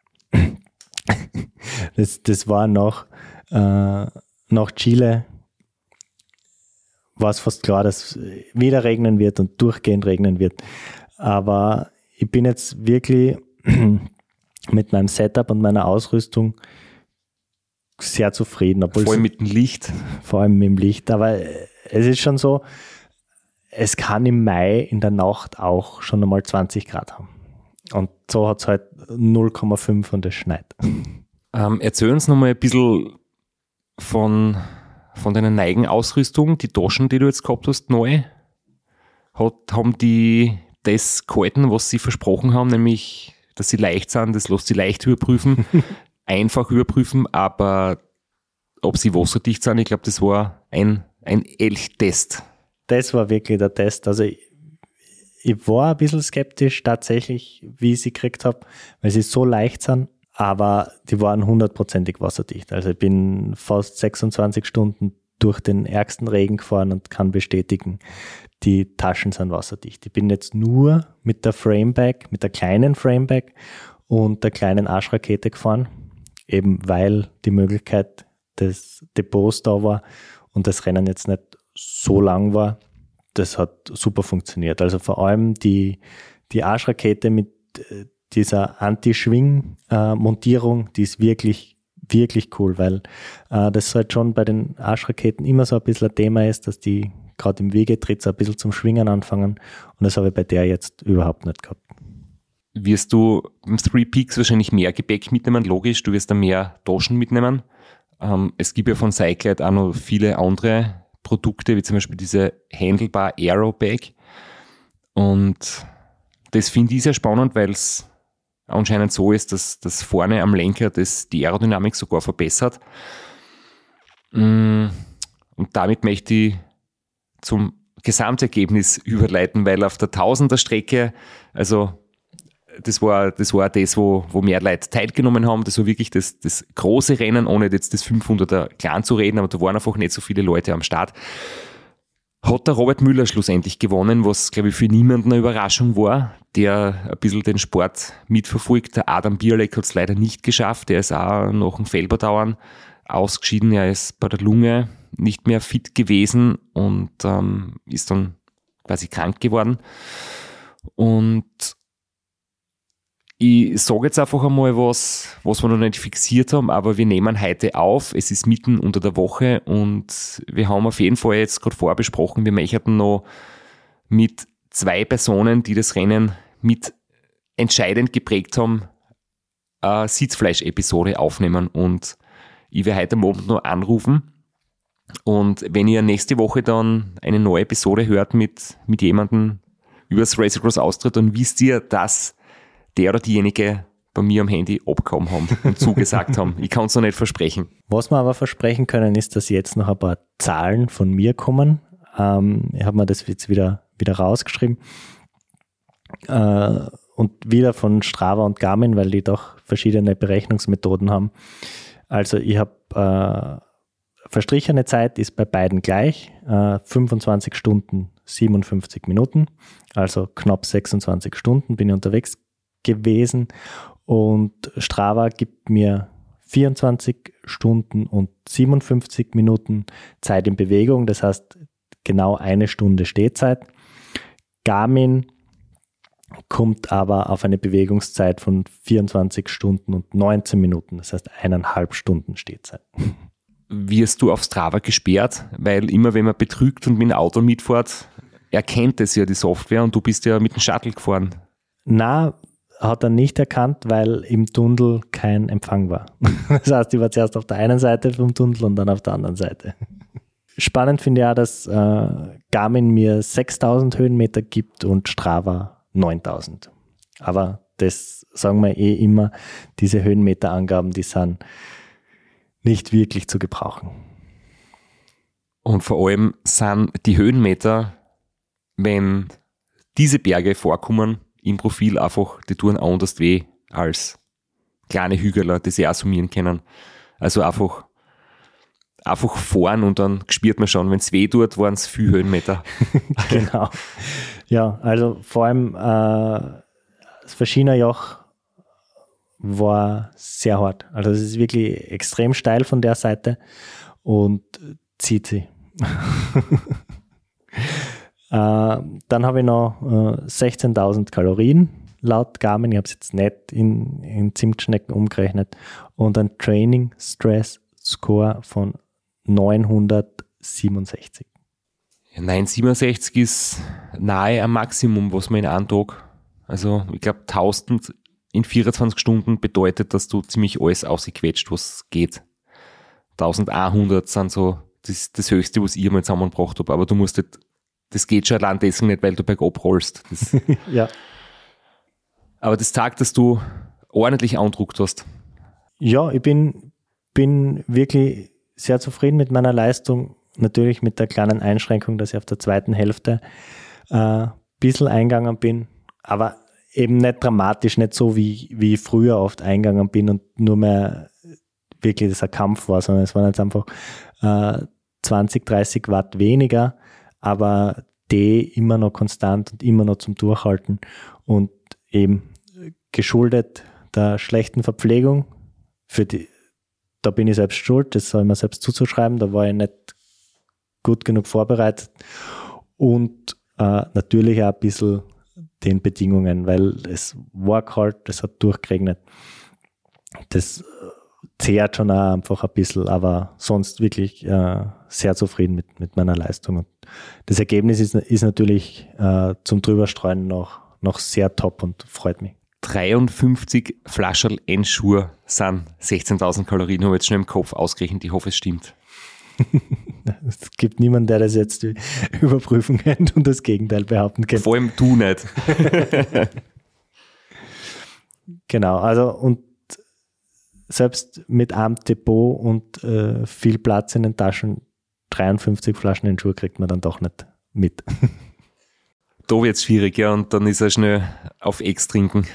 Das war nach Chile, war es fast klar, dass wieder regnen wird und durchgehend regnen wird. Aber ich bin jetzt wirklich mit meinem Setup und meiner Ausrüstung sehr zufrieden. Vor allem mit dem Licht. Vor allem mit dem Licht. Aber es ist schon so, es kann im Mai in der Nacht auch schon einmal 20 Grad haben. Und so hat es halt 0,5 und es schneit. Erzähl uns nochmal ein bisschen von deiner neuen Ausrüstung, die Taschen, die du jetzt gehabt hast, neu. Haben die das gehalten, was sie versprochen haben, nämlich, dass sie leicht sind, das lässt sie leicht überprüfen, einfach überprüfen, aber ob sie wasserdicht sind, ich glaube, das war ein Elchtest. Das war wirklich der Test. Also ich war ein bisschen skeptisch tatsächlich, wie ich sie gekriegt habe, weil sie so leicht sind, aber die waren 100%ig wasserdicht. Also ich bin fast 26 Stunden durch den ärgsten Regen gefahren und kann bestätigen, die Taschen sind wasserdicht. Ich bin jetzt nur mit der Framebag, mit der kleinen Framebag und der kleinen Arschrakete gefahren, eben weil die Möglichkeit des Depots da war und das Rennen jetzt nicht so lang war. Das hat super funktioniert. Also vor allem die Arschrakete mit dieser Anti-Schwing-Montierung, die ist wirklich, wirklich cool, weil das halt schon bei den Arschraketen immer so ein bisschen ein Thema ist, dass die gerade im Wegetritt so ein bisschen zum Schwingen anfangen und das habe ich bei der jetzt überhaupt nicht gehabt. Wirst du im 3 Peaks wahrscheinlich mehr Gepäck mitnehmen, logisch, du wirst da mehr Taschen mitnehmen. Es gibt ja von Cyclide auch noch viele andere Produkte, wie zum Beispiel diese Handlebar Aero Bag. Und das finde ich sehr spannend, weil es anscheinend so ist, dass das vorne am Lenker die Aerodynamik sogar verbessert. Und damit möchte ich zum Gesamtergebnis überleiten, weil auf der 1000er Strecke, also das war das, wo mehr Leute teilgenommen haben. Das war wirklich das große Rennen, ohne jetzt das 500er klein zu reden, aber da waren einfach nicht so viele Leute am Start. Hat der Robert Müller schlussendlich gewonnen, was, glaube ich, für niemanden eine Überraschung war, der ein bisschen den Sport mitverfolgt. Der Adam Bierleck hat es leider nicht geschafft. Der ist auch nach dem Felberdauern ausgeschieden. Er ist bei der Lunge nicht mehr fit gewesen und ist dann quasi krank geworden. Und ich sage jetzt einfach einmal was wir noch nicht fixiert haben, aber wir nehmen heute auf. Es ist mitten unter der Woche und wir haben auf jeden Fall jetzt gerade vorbesprochen, wir möchten noch mit 2 Personen, die das Rennen mit entscheidend geprägt haben, eine Sitzfleisch-Episode aufnehmen und ich werde heute am Abend noch anrufen. Und wenn ihr nächste Woche dann eine neue Episode hört mit jemandem über das Race Across Austria, dann wisst ihr, dass der oder diejenige bei mir am Handy abgekommen haben und zugesagt haben. Ich kann es noch nicht versprechen. Was wir aber versprechen können, ist, dass jetzt noch ein paar Zahlen von mir kommen. Ich habe mir das jetzt wieder rausgeschrieben. Und wieder von Strava und Garmin, weil die doch verschiedene Berechnungsmethoden haben. Also ich habe verstrichene Zeit ist bei beiden gleich. 25 Stunden, 57 Minuten. Also knapp 26 Stunden bin ich unterwegs gewesen und Strava gibt mir 24 Stunden und 57 Minuten Zeit in Bewegung, das heißt genau 1 Stunde Stehzeit. Garmin kommt aber auf eine Bewegungszeit von 24 Stunden und 19 Minuten, das heißt 1,5 Stunden Stehzeit. Wirst du auf Strava gesperrt? Weil immer wenn man betrügt und mit dem Auto mitfährt, erkennt es ja die Software und du bist ja mit dem Shuttle gefahren. Na, hat er nicht erkannt, weil im Tunnel kein Empfang war. Das heißt, ich war zuerst auf der einen Seite vom Tunnel und dann auf der anderen Seite. Spannend finde ich auch, dass Garmin mir 6.000 Höhenmeter gibt und Strava 9.000. Aber das sagen wir immer, diese Höhenmeterangaben, die sind nicht wirklich zu gebrauchen. Und vor allem sind die Höhenmeter, wenn diese Berge vorkommen, im Profil einfach, die tun anders weh als kleine Hügeler, die sie auch summieren können. Also einfach fahren und dann spürt man schon, wenn es weh tut, waren es viel Höhenmeter. Genau. Ja, also vor allem das Verschienerjoch war sehr hart. Also es ist wirklich extrem steil von der Seite und zieht sie. Dann habe ich noch 16.000 Kalorien laut Garmin. Ich habe es jetzt nicht in Zimtschnecken umgerechnet. Und ein Training Stress Score von 967. Ja, 967 ist nahe am Maximum, was man in einem Tag, also ich glaube 1000 in 24 Stunden bedeutet, dass du ziemlich alles ausgequetscht, was geht. 1100 sind so das Höchste, was ich einmal zusammengebracht habe, aber du musst nicht, das geht schon allein deswegen nicht, weil du bergab rollst. Ja. Aber das zeigt, dass du ordentlich andruckt hast. Ja, ich bin wirklich sehr zufrieden mit meiner Leistung. Natürlich mit der kleinen Einschränkung, dass ich auf der zweiten Hälfte ein bisschen eingegangen bin, aber eben nicht dramatisch, nicht so wie ich früher oft eingegangen bin und nur mehr wirklich das ein Kampf war, sondern es waren jetzt einfach 20, 30 Watt weniger, aber die immer noch konstant und immer noch zum Durchhalten und eben geschuldet der schlechten Verpflegung. Da bin ich selbst schuld, das soll ich mir selbst zuzuschreiben, da war ich nicht gut genug vorbereitet und natürlich auch ein bisschen den Bedingungen, weil es war kalt, es hat durchgeregnet. Das zehrt schon auch einfach ein bisschen, aber sonst wirklich sehr zufrieden mit meiner Leistung. Und das Ergebnis ist natürlich zum Drüberstreuen noch sehr top und freut mich. 53 Flascherl Ensure sind 16.000 Kalorien, habe ich jetzt schon im Kopf ausgerechnet, ich hoffe es stimmt. Es gibt niemanden, der das jetzt überprüfen kann und das Gegenteil behaupten kann. Vor allem du nicht. Genau, also und selbst mit einem Depot und viel Platz in den Taschen, 53 Flaschen in Schuhe kriegt man dann doch nicht mit. Da wird es schwierig, ja, und dann ist er schnell auf Ex trinken.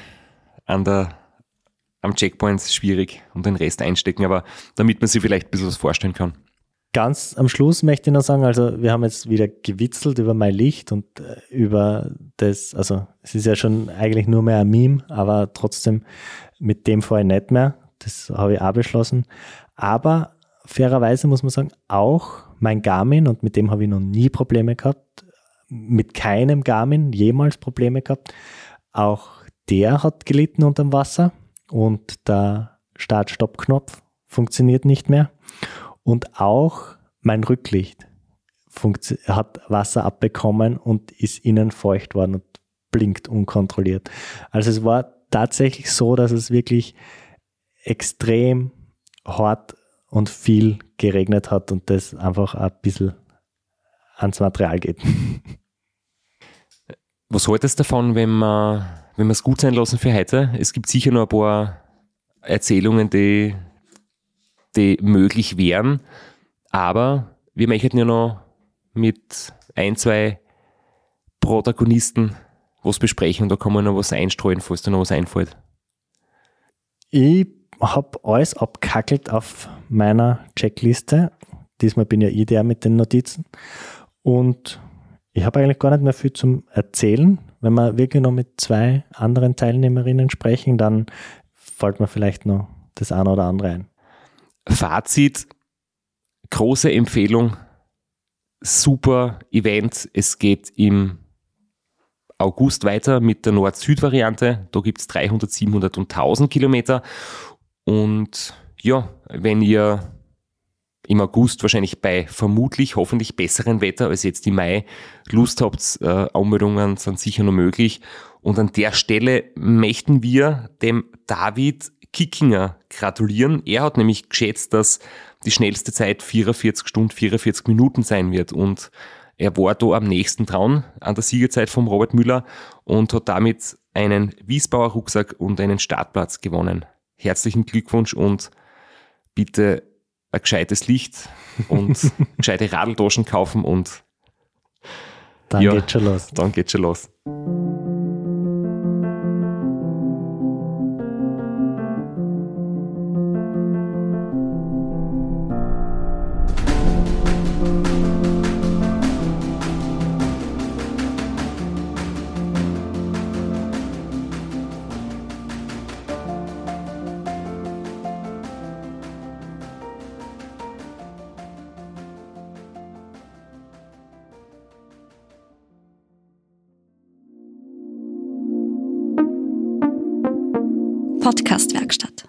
Am Checkpoint ist schwierig und den Rest einstecken, aber damit man sich vielleicht ein bisschen was vorstellen kann. Ganz am Schluss möchte ich noch sagen, also wir haben jetzt wieder gewitzelt über mein Licht und über das, also es ist ja schon eigentlich nur mehr ein Meme, aber trotzdem mit dem vorher nicht mehr. Das habe ich auch beschlossen. Aber fairerweise muss man sagen, auch mein Garmin, und mit dem habe ich noch nie Probleme gehabt, mit keinem Garmin jemals Probleme gehabt, auch der hat gelitten unter dem Wasser und der Start-Stopp-Knopf funktioniert nicht mehr. Und auch mein Rücklicht hat Wasser abbekommen und ist innen feucht worden und blinkt unkontrolliert. Also es war tatsächlich so, dass es wirklich extrem hart und viel geregnet hat und das einfach ein bisschen ans Material geht. Was haltest du davon, wenn wir es gut sein lassen für heute? Es gibt sicher noch ein paar Erzählungen, die möglich wären, aber wir möchten ja noch mit 1, 2 Protagonisten was besprechen und da kann man noch was einstreuen, falls da noch was einfällt. Ich habe alles abkackelt auf meiner Checkliste. Diesmal bin ja ich der mit den Notizen und ich habe eigentlich gar nicht mehr viel zum Erzählen. Wenn wir wirklich noch mit 2 anderen Teilnehmerinnen sprechen, dann fällt mir vielleicht noch das eine oder andere ein. Fazit, große Empfehlung, super Event. Es geht im August weiter mit der Nord-Süd-Variante. Da gibt's 300, 700 und 1000 Kilometer. Und ja, wenn ihr im August wahrscheinlich bei vermutlich, hoffentlich besseren Wetter als jetzt im Mai Lust habt, Anmeldungen sind sicher noch möglich. Und an der Stelle möchten wir dem David Kickinger gratulieren. Er hat nämlich geschätzt, dass die schnellste Zeit 44 Stunden, 44 Minuten sein wird. Und er war da am nächsten dran an der Siegerzeit vom Robert Müller und hat damit einen Wiesbauer Rucksack und einen Startplatz gewonnen. Herzlichen Glückwunsch und bitte ein gescheites Licht und gescheite Radeltaschen kaufen und dann geht's schon los. Dann geht's schon los. Podcast-Werkstatt.